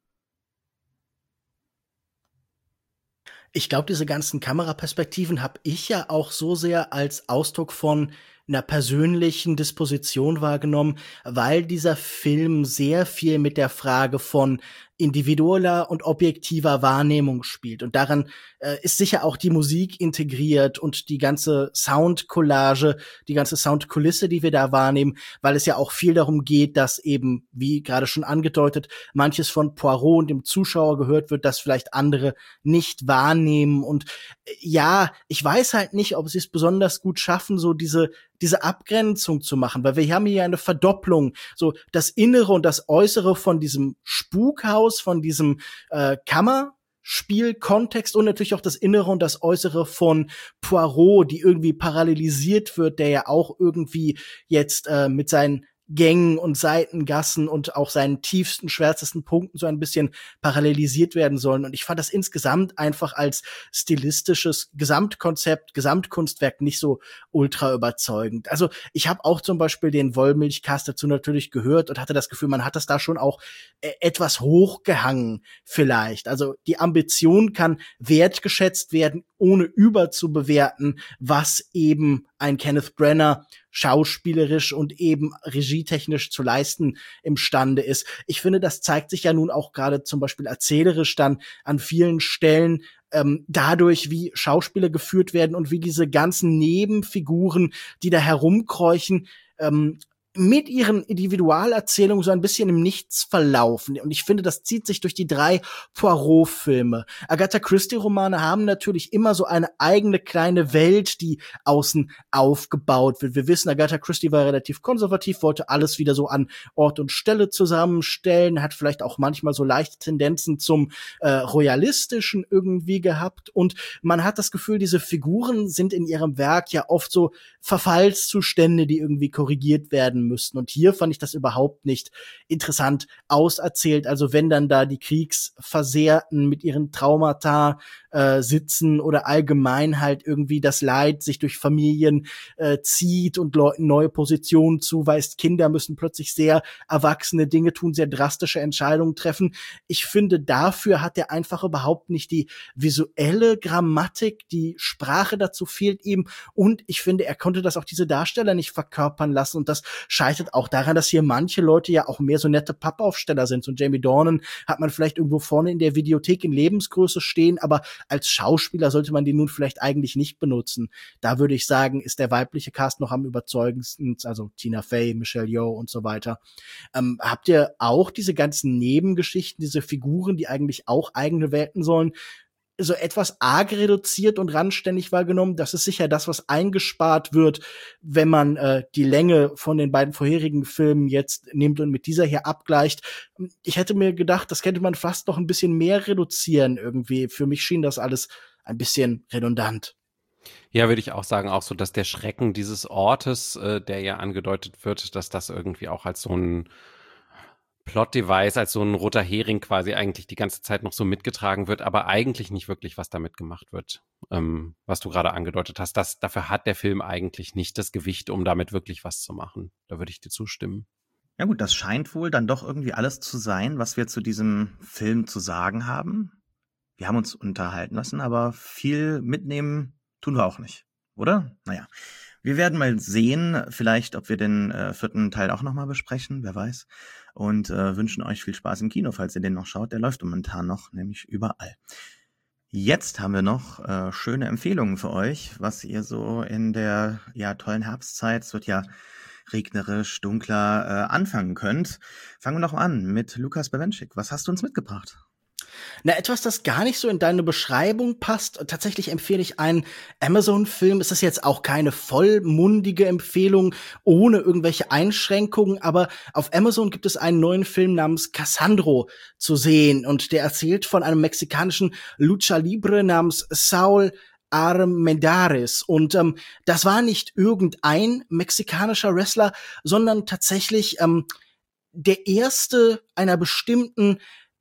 S2: Ich glaube, diese ganzen Kameraperspektiven habe ich ja auch so sehr als Ausdruck von einer persönlichen Disposition wahrgenommen, weil dieser Film sehr viel mit der Frage von individueller und objektiver Wahrnehmung spielt. Und daran äh, ist sicher auch die Musik integriert und die ganze Soundcollage, die ganze Soundkulisse, die wir da wahrnehmen, weil es ja auch viel darum geht, dass eben, wie gerade schon angedeutet, manches von Poirot und dem Zuschauer gehört wird, das vielleicht andere nicht wahrnehmen. Und äh, ja, ich weiß halt nicht, ob sie es besonders gut schaffen, so diese diese Abgrenzung zu machen, weil wir haben hier eine Verdopplung, so das Innere und das Äußere von diesem Spukhaus, von diesem äh, Kammerspielkontext und natürlich auch das Innere und das Äußere von Poirot, die irgendwie parallelisiert wird, der ja auch irgendwie jetzt äh, mit seinen Gängen und Seitengassen und auch seinen tiefsten, schwärzesten Punkten so ein bisschen parallelisiert werden sollen. Und ich fand das insgesamt einfach als stilistisches Gesamtkonzept, Gesamtkunstwerk nicht so ultra überzeugend. Also ich habe auch zum Beispiel den Wollmilchcast dazu natürlich gehört und hatte das Gefühl, man hat das da schon auch äh, etwas hochgehangen vielleicht. Also die Ambition kann wertgeschätzt werden, ohne überzubewerten, was eben ein Kenneth Branagh schauspielerisch und eben regietechnisch zu leisten imstande ist. Ich finde, das zeigt sich ja nun auch gerade zum Beispiel erzählerisch dann an vielen Stellen, ähm, dadurch, wie Schauspieler geführt werden und wie diese ganzen Nebenfiguren, die da herumkreuchen, ähm, mit ihren Individualerzählungen so ein bisschen im Nichts verlaufen. Und ich finde, das zieht sich durch die drei Poirot-Filme. Agatha Christie-Romane haben natürlich immer so eine eigene kleine Welt, die außen aufgebaut wird. Wir wissen, Agatha Christie war relativ konservativ, wollte alles wieder so an Ort und Stelle zusammenstellen, hat vielleicht auch manchmal so leichte Tendenzen zum äh, Royalistischen irgendwie gehabt. Und man hat das Gefühl, diese Figuren sind in ihrem Werk ja oft so Verfallszustände, die irgendwie korrigiert werden müssten. Und hier fand ich das überhaupt nicht interessant auserzählt. Also wenn dann da die Kriegsversehrten mit ihren Traumata äh, sitzen oder allgemein halt irgendwie das Leid sich durch Familien äh, zieht und Leuten neue Positionen zuweist. Kinder müssen plötzlich sehr erwachsene Dinge tun, sehr drastische Entscheidungen treffen. Ich finde, dafür hat er einfach überhaupt nicht die visuelle Grammatik, die Sprache dazu fehlt ihm. Und ich finde, er konnte das auch diese Darsteller nicht verkörpern lassen. Und das scheitert auch daran, dass hier manche Leute ja auch mehr so nette Pappaufsteller sind. So Jamie Dornan hat man vielleicht irgendwo vorne in der Videothek in Lebensgröße stehen, aber als Schauspieler sollte man den nun vielleicht eigentlich nicht benutzen. Da würde ich sagen, ist der weibliche Cast noch am überzeugendsten, also Tina Fey, Michelle Yeoh und so weiter. Ähm, habt ihr auch diese ganzen Nebengeschichten, diese Figuren, die eigentlich auch eigene Welten sollen, so etwas arg reduziert und randständig wahrgenommen? Das ist sicher das, was eingespart wird, wenn man äh, die Länge von den beiden vorherigen Filmen jetzt nimmt und mit dieser hier abgleicht. Ich hätte mir gedacht, das könnte man fast noch ein bisschen mehr reduzieren irgendwie. Für mich schien das alles ein bisschen redundant.
S5: Ja, würde ich auch sagen, auch so, dass der Schrecken dieses Ortes, äh, der ja angedeutet wird, dass das irgendwie auch als so ein Plot-Device, als so ein roter Hering quasi eigentlich die ganze Zeit noch so mitgetragen wird, aber eigentlich nicht wirklich was damit gemacht wird, ähm, was du gerade angedeutet hast. Das, dafür hat der Film eigentlich nicht das Gewicht, um damit wirklich was zu machen. Da würde ich dir zustimmen.
S1: Ja gut, das scheint wohl dann doch irgendwie alles zu sein, was wir zu diesem Film zu sagen haben. Wir haben uns unterhalten lassen, aber viel mitnehmen tun wir auch nicht, oder? Naja, wir werden mal sehen, vielleicht, ob wir den äh, vierten Teil auch nochmal besprechen, wer weiß. Und äh, wünschen euch viel Spaß im Kino, falls ihr den noch schaut. Der läuft momentan noch, nämlich überall. Jetzt haben wir noch äh, schöne Empfehlungen für euch, was ihr so in der ja tollen Herbstzeit, es wird ja regnerisch, dunkler, äh, anfangen könnt. Fangen wir noch mal an mit Lukas Bawenschik. Was hast du uns mitgebracht?
S2: Na, etwas, das gar nicht so in deine Beschreibung passt. Tatsächlich empfehle ich einen Amazon-Film. Es ist jetzt auch keine vollmundige Empfehlung ohne irgendwelche Einschränkungen, aber auf Amazon gibt es einen neuen Film namens Cassandro zu sehen und der erzählt von einem mexikanischen Lucha Libre namens Saul Armendáriz. Und ähm, das war nicht irgendein mexikanischer Wrestler, sondern tatsächlich ähm, der erste einer bestimmten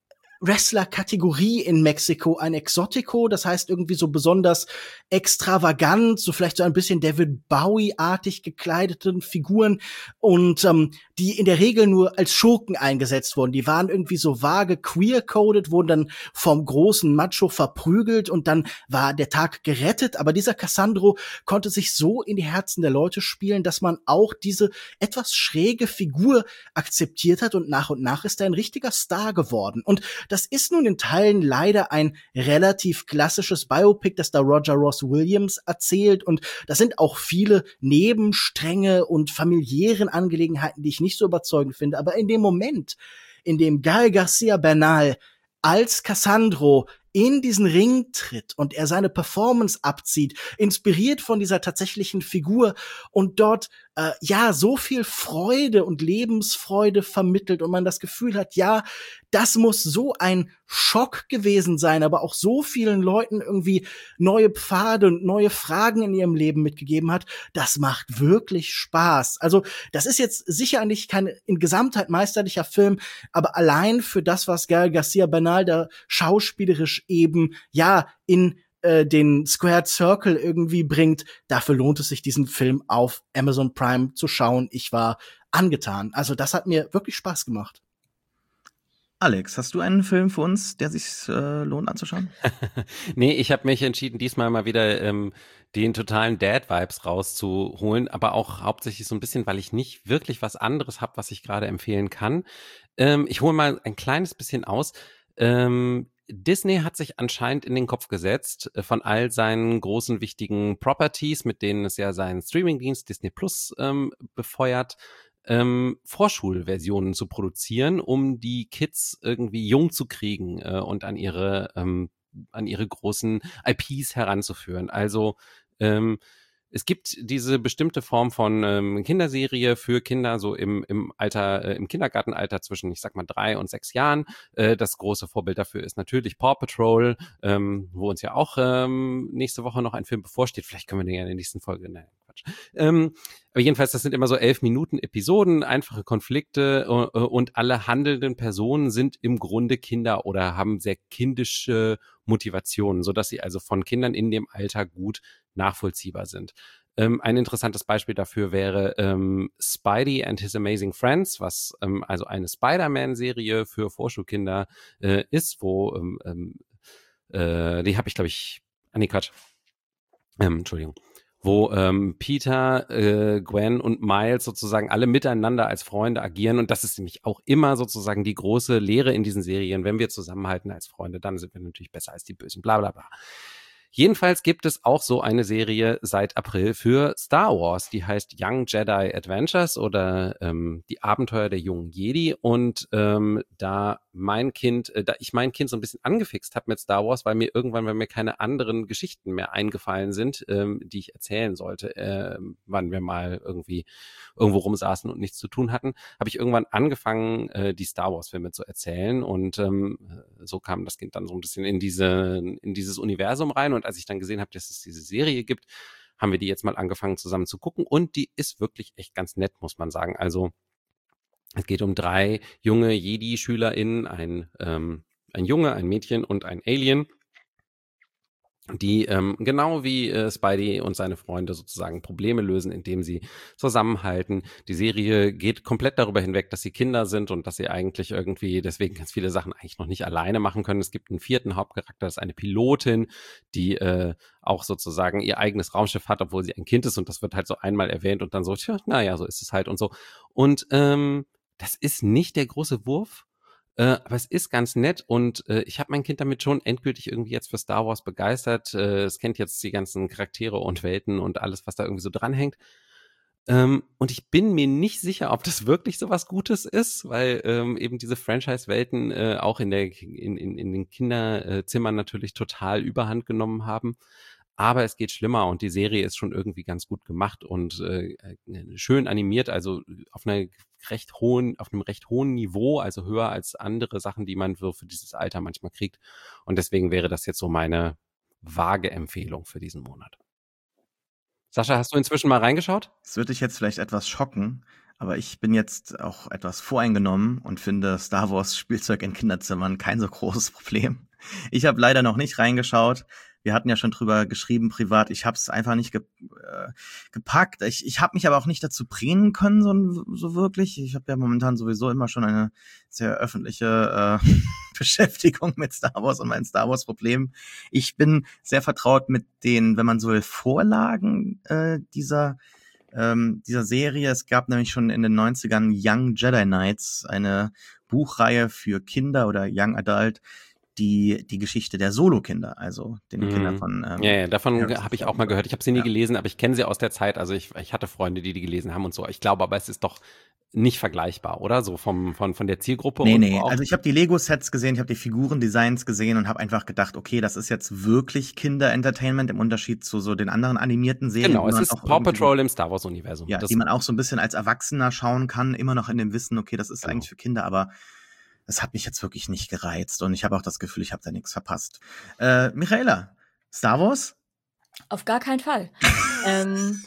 S2: Wrestler-Kategorie in Mexiko, ein Exotico, das heißt irgendwie so besonders extravagant, so vielleicht so ein bisschen David Bowie-artig gekleideten Figuren und ähm, die in der Regel nur als Schurken eingesetzt wurden. Die waren irgendwie so vage queer-coded, wurden dann vom großen Macho verprügelt und dann war der Tag gerettet. Aber dieser Cassandro konnte sich so in die Herzen der Leute spielen, dass man auch diese etwas schräge Figur akzeptiert hat und nach und nach ist er ein richtiger Star geworden. Und das ist nun in Teilen leider ein relativ klassisches Biopic, das da Roger Ross Williams erzählt. Und das sind auch viele Nebenstränge und familiären Angelegenheiten, die ich nicht so überzeugend finde. Aber in dem Moment, in dem Gael García Bernal als Cassandro in diesen Ring tritt und er seine Performance abzieht, inspiriert von dieser tatsächlichen Figur und dort äh, ja so viel Freude und Lebensfreude vermittelt und man das Gefühl hat, ja, das muss so ein Schock gewesen sein, aber auch so vielen Leuten irgendwie neue Pfade und neue Fragen in ihrem Leben mitgegeben hat, das macht wirklich Spaß. Also das ist jetzt sicher nicht kein in Gesamtheit meisterlicher Film, aber allein für das, was Gael García Bernal da schauspielerisch eben, ja, in äh, den Squared Circle irgendwie bringt, dafür lohnt es sich, diesen Film auf Amazon Prime zu schauen. Ich war angetan. Also das hat mir wirklich Spaß gemacht.
S1: Alex, hast du einen Film für uns, der sich äh, lohnt anzuschauen?
S5: Nee, ich habe mich entschieden, diesmal mal wieder ähm, den totalen Dad-Vibes rauszuholen, aber auch hauptsächlich so ein bisschen, weil ich nicht wirklich was anderes habe, was ich gerade empfehlen kann. Ähm, ich hole mal ein kleines bisschen aus. Ähm, Disney hat sich anscheinend in den Kopf gesetzt, äh, von all seinen großen, wichtigen Properties, mit denen es ja seinen Streamingdienst Disney Plus ähm, befeuert, ähm, Vorschulversionen zu produzieren, um die Kids irgendwie jung zu kriegen äh, und an ihre ähm, an ihre großen I Ps heranzuführen. Also ähm, es gibt diese bestimmte Form von ähm, Kinderserie für Kinder so im, im Alter, äh, im Kindergartenalter zwischen, ich sag mal, drei und sechs Jahren. Äh, das große Vorbild dafür ist natürlich Paw Patrol, ähm, wo uns ja auch ähm, nächste Woche noch ein Film bevorsteht. Vielleicht können wir den ja in der nächsten Folge, nein, Quatsch. Ähm, aber jedenfalls, das sind immer so elf Minuten Episoden, einfache Konflikte äh, und alle handelnden Personen sind im Grunde Kinder oder haben sehr kindische Motivationen, sodass sie also von Kindern in dem Alter gut nachvollziehbar sind. Ähm, ein interessantes Beispiel dafür wäre ähm, Spidey and His Amazing Friends, was ähm, also eine Spider-Man-Serie für Vorschulkinder äh, ist, wo ähm, ähm, äh, die habe ich, glaube ich, ah nee, Quatsch, ähm, Entschuldigung, wo ähm, Peter, äh, Gwen und Miles sozusagen alle miteinander als Freunde agieren. Und das ist nämlich auch immer sozusagen die große Lehre in diesen Serien. Wenn wir zusammenhalten als Freunde, dann sind wir natürlich besser als die Bösen, bla bla bla. Jedenfalls gibt es auch so eine Serie seit April für Star Wars, die heißt Young Jedi Adventures oder ähm, die Abenteuer der jungen Jedi. Und ähm, da mein Kind, äh, da ich mein Kind so ein bisschen angefixt habe mit Star Wars, weil mir irgendwann, weil mir keine anderen Geschichten mehr eingefallen sind, ähm, die ich erzählen sollte, äh, wann wir mal irgendwie irgendwo rumsaßen und nichts zu tun hatten, habe ich irgendwann angefangen, äh, die Star Wars Filme zu erzählen. Und ähm, so kam das Kind dann so ein bisschen in diese in dieses Universum rein. Und als ich dann gesehen habe, dass es diese Serie gibt, haben wir die jetzt mal angefangen zusammen zu gucken. Und die ist wirklich echt ganz nett, muss man sagen. Also es geht um drei junge Jedi-SchülerInnen, ein, ähm, ein Junge, ein Mädchen und ein Alien, die ähm, genau wie äh, Spidey und seine Freunde sozusagen Probleme lösen, indem sie zusammenhalten. Die Serie geht komplett darüber hinweg, dass sie Kinder sind und dass sie eigentlich irgendwie deswegen ganz viele Sachen eigentlich noch nicht alleine machen können. Es gibt einen vierten Hauptcharakter, das ist eine Pilotin, die äh, auch sozusagen ihr eigenes Raumschiff hat, obwohl sie ein Kind ist, und das wird halt so einmal erwähnt und dann so, tja, naja, so ist es halt und so. Und ähm, das ist nicht der große Wurf, Äh, aber es ist ganz nett und äh, ich habe mein Kind damit schon endgültig irgendwie jetzt für Star Wars begeistert. Äh, es kennt jetzt die ganzen Charaktere und Welten und alles, was da irgendwie so dranhängt. Ähm, und ich bin mir nicht sicher, ob das wirklich so was Gutes ist, weil ähm, eben diese Franchise-Welten äh, auch in, der, in, in, in den Kinderzimmern natürlich total überhand genommen haben. Aber es geht schlimmer und die Serie ist schon irgendwie ganz gut gemacht und äh, schön animiert, also auf einer recht hohen, auf einem recht hohen Niveau, also höher als andere Sachen, die man für dieses Alter manchmal kriegt. Und deswegen wäre das jetzt so meine vage Empfehlung für diesen Monat. Sascha, hast du inzwischen mal reingeschaut?
S1: Das wird dich jetzt vielleicht etwas schocken, aber ich bin jetzt auch etwas voreingenommen und finde Star Wars Spielzeug in Kinderzimmern kein so großes Problem. Ich habe leider noch nicht reingeschaut. Wir hatten ja schon drüber geschrieben privat. Ich habe es einfach nicht ge äh, gepackt. Ich, ich habe mich aber auch nicht dazu bringen können, so, so wirklich. Ich habe ja momentan sowieso immer schon eine sehr öffentliche äh, Beschäftigung mit Star Wars und meinen Star Wars Problemen. Ich bin sehr vertraut mit den, wenn man so will, Vorlagen äh, dieser ähm, dieser Serie. Es gab nämlich schon in den neunzigern Young Jedi Knights, eine Buchreihe für Kinder oder Young Adult, die die Geschichte der Solo-Kinder, also den
S5: Mhm.
S1: Kindern von ähm,
S5: Ja, ja, davon
S1: Harrison
S5: habe ich
S1: Ford.
S5: auch mal gehört. Ich habe sie nie
S1: Ja.
S5: gelesen, aber ich kenne sie aus der Zeit. Also ich, ich hatte Freunde, die die gelesen haben und so. Ich glaube aber, es ist doch nicht vergleichbar, oder? So vom, von, von der Zielgruppe
S1: Nee,
S5: und
S1: nee,
S5: so auch.
S1: also ich habe die Lego-Sets gesehen, ich habe die Figurendesigns gesehen und habe einfach gedacht, okay, das ist jetzt wirklich Kinder-Entertainment im Unterschied zu so den anderen animierten Serien,
S5: Genau,
S1: die
S5: es
S1: man
S5: ist
S1: auch
S5: Paw
S1: irgendwie so,
S5: Patrol im Star Wars-Universum.
S1: ja,
S5: Das,
S1: die man auch so ein bisschen als Erwachsener schauen kann, immer noch in dem Wissen, okay, das ist
S5: Genau.
S1: eigentlich für Kinder, aber es hat mich jetzt wirklich nicht gereizt und ich habe auch das Gefühl, ich habe da nichts verpasst. Äh, Michaela, Star Wars?
S3: Auf gar keinen Fall. ähm,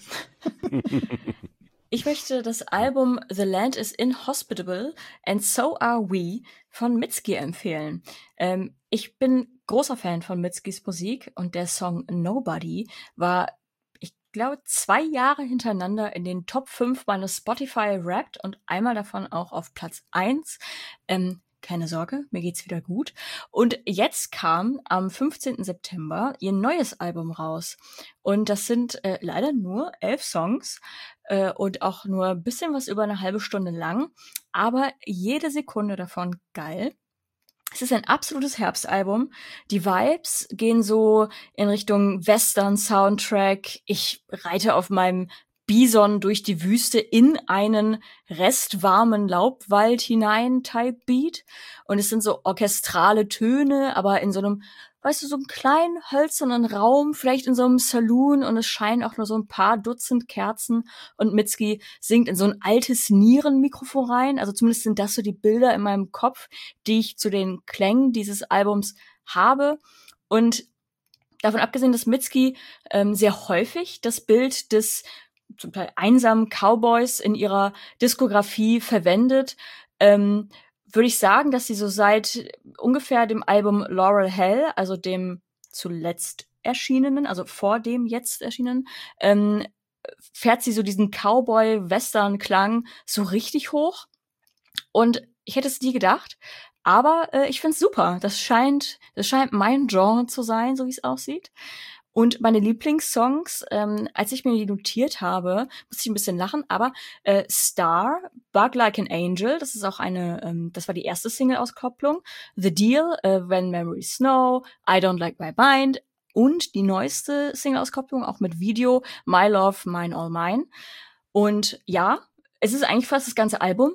S3: ich möchte das Album The Land is Inhospitable and So Are We von Mitski empfehlen. Ähm, ich bin großer Fan von Mitskis Musik und der Song Nobody war, ich glaube, zwei Jahre hintereinander in den Top fünf meines Spotify Wrapped und einmal davon auch auf Platz eins. Ähm, keine Sorge, mir geht's wieder gut. Und jetzt kam am fünfzehnten September ihr neues Album raus. Und das sind äh, leider nur elf Songs äh, und auch nur ein bisschen was über eine halbe Stunde lang. Aber jede Sekunde davon geil. Es ist ein absolutes Herbstalbum. Die Vibes gehen so in Richtung Western-Soundtrack. Ich reite auf meinem Bison durch die Wüste in einen restwarmen Laubwald hinein Type Beat. Und es sind so orchestrale Töne, aber in so einem, weißt du, so einem kleinen hölzernen Raum, vielleicht in so einem Saloon, und es scheinen auch nur so ein paar Dutzend Kerzen, und Mitski singt in so ein altes Nierenmikrofon rein. Also zumindest sind das so die Bilder in meinem Kopf, die ich zu den Klängen dieses Albums habe. Und davon abgesehen, dass Mitski ähm, sehr häufig das Bild des zum Teil einsamen Cowboys in ihrer Diskografie verwendet, ähm, würde ich sagen, dass sie so seit ungefähr dem Album Laurel Hell, also dem zuletzt erschienenen, also vor dem jetzt erschienenen, ähm, fährt sie so diesen Cowboy-Western-Klang so richtig hoch. Und ich hätte es nie gedacht, aber äh, ich find's super. Das scheint, das scheint mein Genre zu sein, so wie es aussieht. Und meine Lieblingssongs, ähm, als ich mir die notiert habe, musste ich ein bisschen lachen, aber äh, Star, Bug Like an Angel, das ist auch eine, ähm, das war die erste Single-Auskopplung, The Deal, äh, When Memories Snow, I Don't Like My Mind und die neueste Single-Auskopplung, auch mit Video, My Love, Mine All Mine. Und ja, es ist eigentlich fast das ganze Album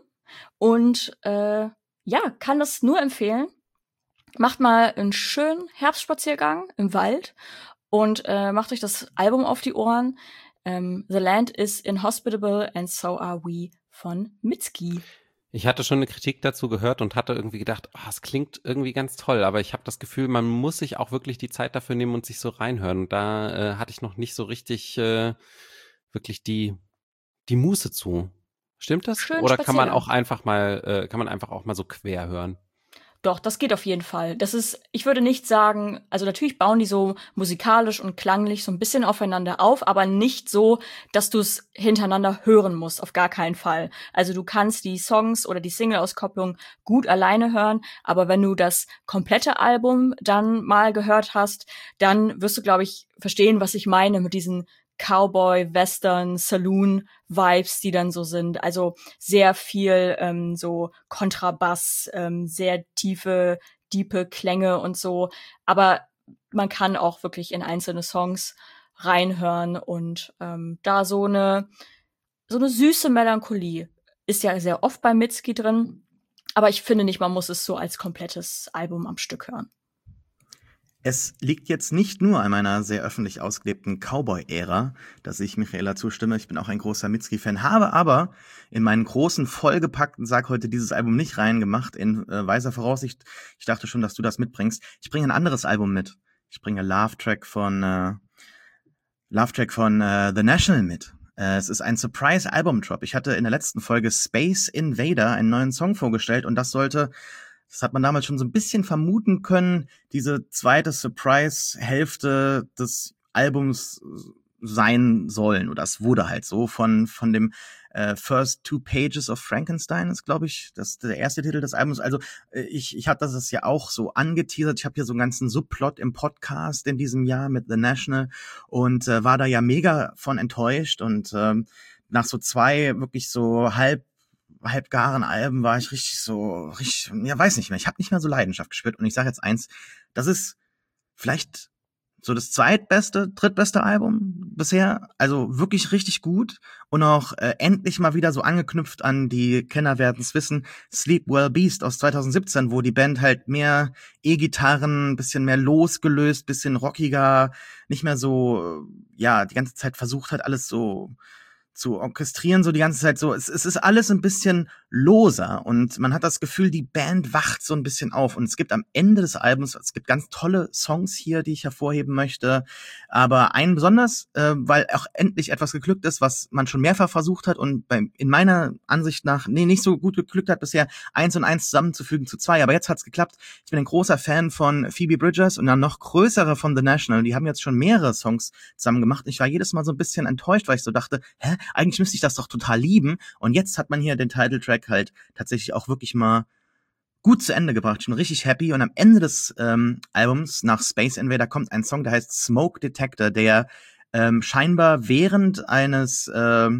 S3: und äh, ja, kann das nur empfehlen. Macht mal einen schönen Herbstspaziergang im Wald und äh, macht euch das Album auf die Ohren. Ähm, The Land is Inhospitable and So Are We von Mitski.
S5: Ich hatte schon eine Kritik dazu gehört und hatte irgendwie gedacht, oh, es klingt irgendwie ganz toll, aber ich habe das Gefühl, man muss sich auch wirklich die Zeit dafür nehmen und sich so reinhören. Und da äh, hatte ich noch nicht so richtig äh, wirklich die, die Muße zu. Stimmt das?
S3: Schön
S5: Oder kann man
S3: Spaziergang.
S5: auch einfach mal, äh, kann man einfach auch mal so quer hören?
S3: Doch, das geht auf jeden Fall. Das ist, ich würde nicht sagen, also natürlich bauen die so musikalisch und klanglich so ein bisschen aufeinander auf, aber nicht so, dass du es hintereinander hören musst, auf gar keinen Fall. Also du kannst die Songs oder die Single-Auskopplung gut alleine hören, aber wenn du das komplette Album dann mal gehört hast, dann wirst du, glaube ich, verstehen, was ich meine mit diesen Cowboy, Western, Saloon-Vibes, die dann so sind. Also sehr viel ähm, so Kontrabass, ähm, sehr tiefe, diepe Klänge und so. Aber man kann auch wirklich in einzelne Songs reinhören und ähm, da so eine so eine süße Melancholie ist ja sehr oft bei Mitski drin. Aber ich finde nicht, man muss es so als komplettes Album am Stück hören.
S1: Es liegt jetzt nicht nur an meiner sehr öffentlich ausgelebten Cowboy-Ära, dass ich Michaela zustimme. Ich bin auch ein großer Mitski-Fan, habe aber in meinen großen, vollgepackten Sack heute dieses Album nicht reingemacht, in äh, weiser Voraussicht. Ich dachte schon, dass du das mitbringst. Ich bringe ein anderes Album mit. Ich bringe Love Track von, äh, Love Track von äh, The National mit. Äh, es ist ein Surprise-Album-Drop. Ich hatte in der letzten Folge Space Invader einen neuen Song vorgestellt und das sollte... Das hat man damals schon so ein bisschen vermuten können, diese zweite Surprise-Hälfte des Albums sein sollen. Oder es wurde halt so von von dem äh, First Two Pages of Frankenstein ist, glaube ich, das ist der erste Titel des Albums. Also äh, ich ich hatte das ja auch so angeteasert. Ich habe hier so einen ganzen Subplot im Podcast in diesem Jahr mit The National und äh, war da ja mega von enttäuscht. Und ähm, nach so zwei wirklich so halb halbgaren Alben war ich richtig so, richtig, ja, weiß nicht mehr. Ich habe nicht mehr so Leidenschaft gespürt. Und ich sage jetzt eins, das ist vielleicht so das zweitbeste, drittbeste Album bisher. Also wirklich richtig gut. Und auch äh, endlich mal wieder so angeknüpft an die Kenner werden's wissen, Sleep Well Beast aus zwanzig siebzehn, wo die Band halt mehr E-Gitarren, bisschen mehr losgelöst, bisschen rockiger, nicht mehr so, ja, die ganze Zeit versucht hat, alles so zu orchestrieren, so die ganze Zeit so, es, es ist alles ein bisschen loser und man hat das Gefühl, die Band wacht so ein bisschen auf und es gibt am Ende des Albums, es gibt ganz tolle Songs hier, die ich hervorheben möchte, aber einen besonders, äh, weil auch endlich etwas geglückt ist, was man schon mehrfach versucht hat und bei, in meiner Ansicht nach, nee, nicht so gut geglückt hat bisher, eins und eins zusammenzufügen zu zwei, aber jetzt hat's geklappt. Ich bin ein großer Fan von Phoebe Bridgers und dann noch größerer von The National, die haben jetzt schon mehrere Songs zusammen gemacht. Ich war jedes Mal so ein bisschen enttäuscht, weil ich so dachte, hä, eigentlich müsste ich das doch total lieben. Und jetzt hat man hier den Titeltrack halt tatsächlich auch wirklich mal gut zu Ende gebracht. Ich bin richtig happy. Und am Ende des ähm, Albums nach Space Invader kommt ein Song, der heißt Smoke Detector, der ähm, scheinbar während eines ähm,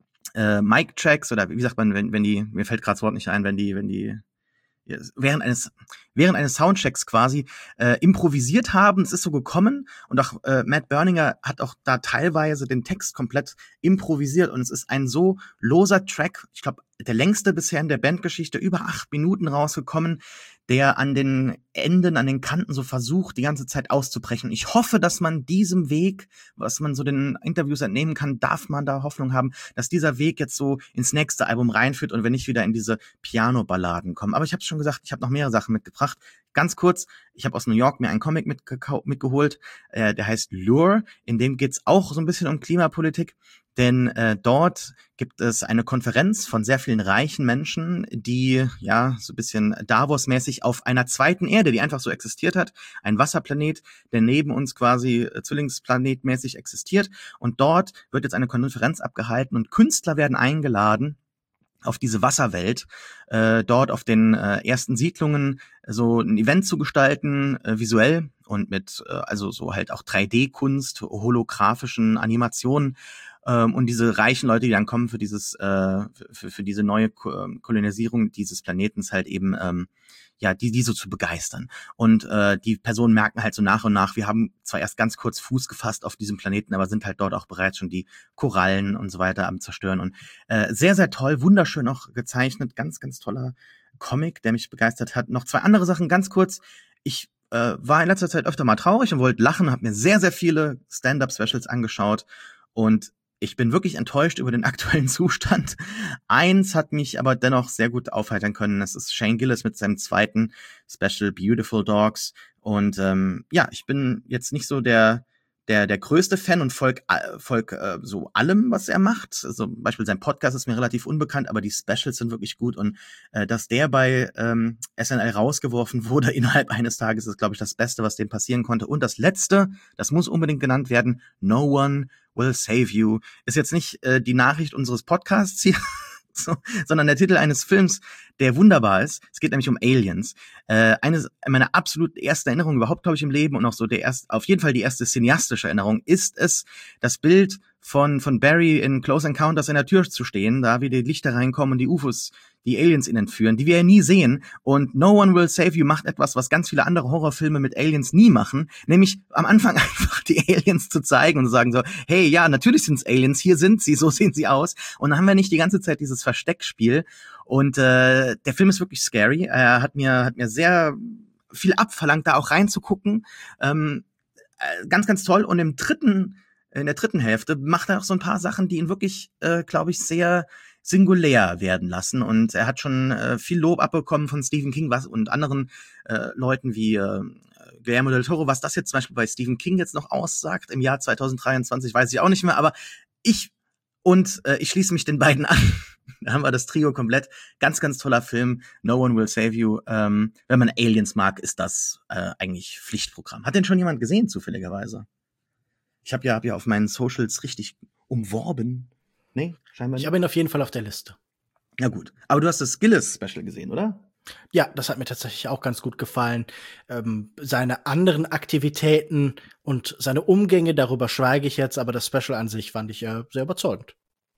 S1: äh, Mic-Tracks oder wie sagt man, wenn, wenn die, mir fällt gerade das Wort nicht ein, wenn die, wenn die während eines während eines Soundchecks quasi äh, improvisiert haben. Es ist so gekommen und auch äh, Matt Berninger hat auch da teilweise den Text komplett improvisiert und es ist ein so loser Track, ich glaube der längste bisher in der Bandgeschichte, über acht Minuten rausgekommen, der an den Enden, an den Kanten so versucht, die ganze Zeit auszubrechen. Ich hoffe, dass man diesem Weg, was man so den Interviews entnehmen kann, darf man da Hoffnung haben, dass dieser Weg jetzt so ins nächste Album reinführt und wir nicht wieder in diese Piano-Balladen kommen. Aber ich habe schon gesagt, ich habe noch mehrere Sachen mitgebracht. Ganz kurz, ich habe aus New York mir einen Comic mitgekau- mitgeholt, äh, der heißt Lure. In dem geht's auch so ein bisschen um Klimapolitik. Denn äh, dort gibt es eine Konferenz von sehr vielen reichen Menschen, die ja so ein bisschen Davos-mäßig auf einer zweiten Erde, die einfach so existiert hat, ein Wasserplanet, der neben uns quasi äh, Zwillingsplanetmäßig existiert. Und dort wird jetzt eine Konferenz abgehalten und Künstler werden eingeladen, auf diese Wasserwelt, äh, dort auf den äh, ersten Siedlungen so ein Event zu gestalten, äh, visuell und mit äh, also so halt auch drei D-Kunst, holographischen Animationen. Und diese reichen Leute, die dann kommen für dieses, äh, für, für diese neue Kolonisierung dieses Planetens halt eben, ähm, ja, die, die so zu begeistern. Und äh, die Personen merken halt so nach und nach, wir haben zwar erst ganz kurz Fuß gefasst auf diesem Planeten, aber sind halt dort auch bereits schon die Korallen und so weiter am Zerstören. Und äh, sehr, sehr toll, wunderschön auch gezeichnet, ganz, ganz toller Comic, der mich begeistert hat. Noch zwei andere Sachen, ganz kurz. Ich äh, war in letzter Zeit öfter mal traurig und wollte lachen, habe mir sehr, sehr viele Stand-Up-Specials angeschaut und ich bin wirklich enttäuscht über den aktuellen Zustand. Eins hat mich aber dennoch sehr gut aufheitern können. Das ist Shane Gillis mit seinem zweiten Special Beautiful Dogs. Und ähm, ja, ich bin jetzt nicht so der der der größte Fan und folg, folg äh, so allem, was er macht. Also zum Beispiel sein Podcast ist mir relativ unbekannt, aber die Specials sind wirklich gut. Und äh, dass der bei ähm, S N L rausgeworfen wurde innerhalb eines Tages, ist, glaube ich, das Beste, was dem passieren konnte. Und das Letzte, das muss unbedingt genannt werden, No One Will Save You, ist jetzt nicht äh, die Nachricht unseres Podcasts hier, so, sondern der Titel eines Films, der wunderbar ist. Es geht nämlich um Aliens. Äh, eine meiner absolut ersten Erinnerungen überhaupt, glaube ich, im Leben und auch so der erste, auf jeden Fall die erste cineastische Erinnerung ist es, das Bild von von Barry in Close Encounters in der Tür zu stehen, da wie die Lichter reinkommen und die U F Os, die Aliens ihn entführen, die wir ja nie sehen. Und No One Will Save You macht etwas, was ganz viele andere Horrorfilme mit Aliens nie machen, nämlich am Anfang einfach die Aliens zu zeigen und zu sagen so, hey, ja, natürlich sind's Aliens, hier sind sie, so sehen sie aus. Und dann haben wir nicht die ganze Zeit dieses Versteckspiel. Und äh, der Film ist wirklich scary. Er hat mir hat mir sehr viel abverlangt, da auch reinzugucken. Ähm, äh, ganz, ganz toll. Und im dritten in der dritten Hälfte macht er auch so ein paar Sachen, die ihn wirklich, äh, glaube ich, sehr singulär werden lassen. Und er hat schon äh, viel Lob abbekommen von Stephen King was und anderen äh, Leuten wie äh, Guillermo del Toro. Was das jetzt zum Beispiel bei Stephen King jetzt noch aussagt im Jahr zwanzig dreiundzwanzig, weiß ich auch nicht mehr. Aber ich und äh, ich schließe mich den beiden an. Da haben wir das Trio komplett. Ganz, ganz toller Film. No One Will Save You. Ähm, wenn man Aliens mag, ist das äh, eigentlich Pflichtprogramm. Hat den schon jemand gesehen, zufälligerweise? Ich habe ja, hab ja auf meinen Socials richtig umworben. Nee, scheinbar nicht.
S2: Ich habe ihn auf jeden Fall auf der Liste.
S1: Ja gut. Aber du hast das Gillis-Special gesehen, oder?
S2: Ja, das hat mir tatsächlich auch ganz gut gefallen. Ähm, seine anderen Aktivitäten und seine Umgänge, darüber schweige ich jetzt, aber das Special an sich fand ich äh, sehr überzeugend.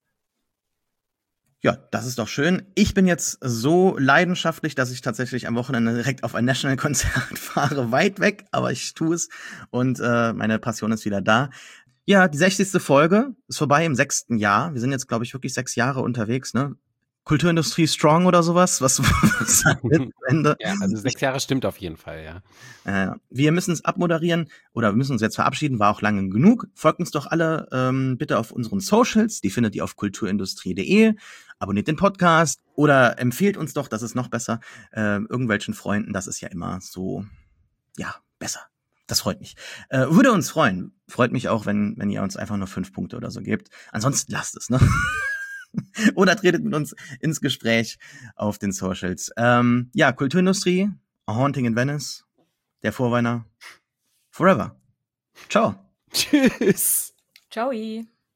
S1: Ja, das ist doch schön. Ich bin jetzt so leidenschaftlich, dass ich tatsächlich am Wochenende direkt auf ein National-Konzert fahre. Weit weg, aber ich tue es. Und äh, meine Passion ist wieder da. Ja, die sechzigste Folge ist vorbei im sechsten Jahr. Wir sind jetzt, glaube ich, wirklich sechs Jahre unterwegs, ne? Kulturindustrie strong oder sowas? Was, was Ende?
S5: Ja, also sechs Jahre stimmt auf jeden Fall, ja.
S1: Äh, wir müssen es abmoderieren oder wir müssen uns jetzt verabschieden, war auch lange genug. Folgt uns doch alle ähm, bitte auf unseren Socials, die findet ihr auf kulturindustrie punkt de. Abonniert den Podcast oder empfehlt uns doch, das ist noch besser, äh, irgendwelchen Freunden, das ist ja immer so, ja, besser. Das freut mich. Äh, würde uns freuen. Freut mich auch, wenn wenn ihr uns einfach nur fünf Punkte oder so gebt. Ansonsten lasst es, ne? Oder tretet mit uns ins Gespräch auf den Socials. Ähm, ja, Kulturindustrie, A Haunting in Venice, der Vorweiner, Forever. Ciao.
S5: Tschüss.
S3: Ciao.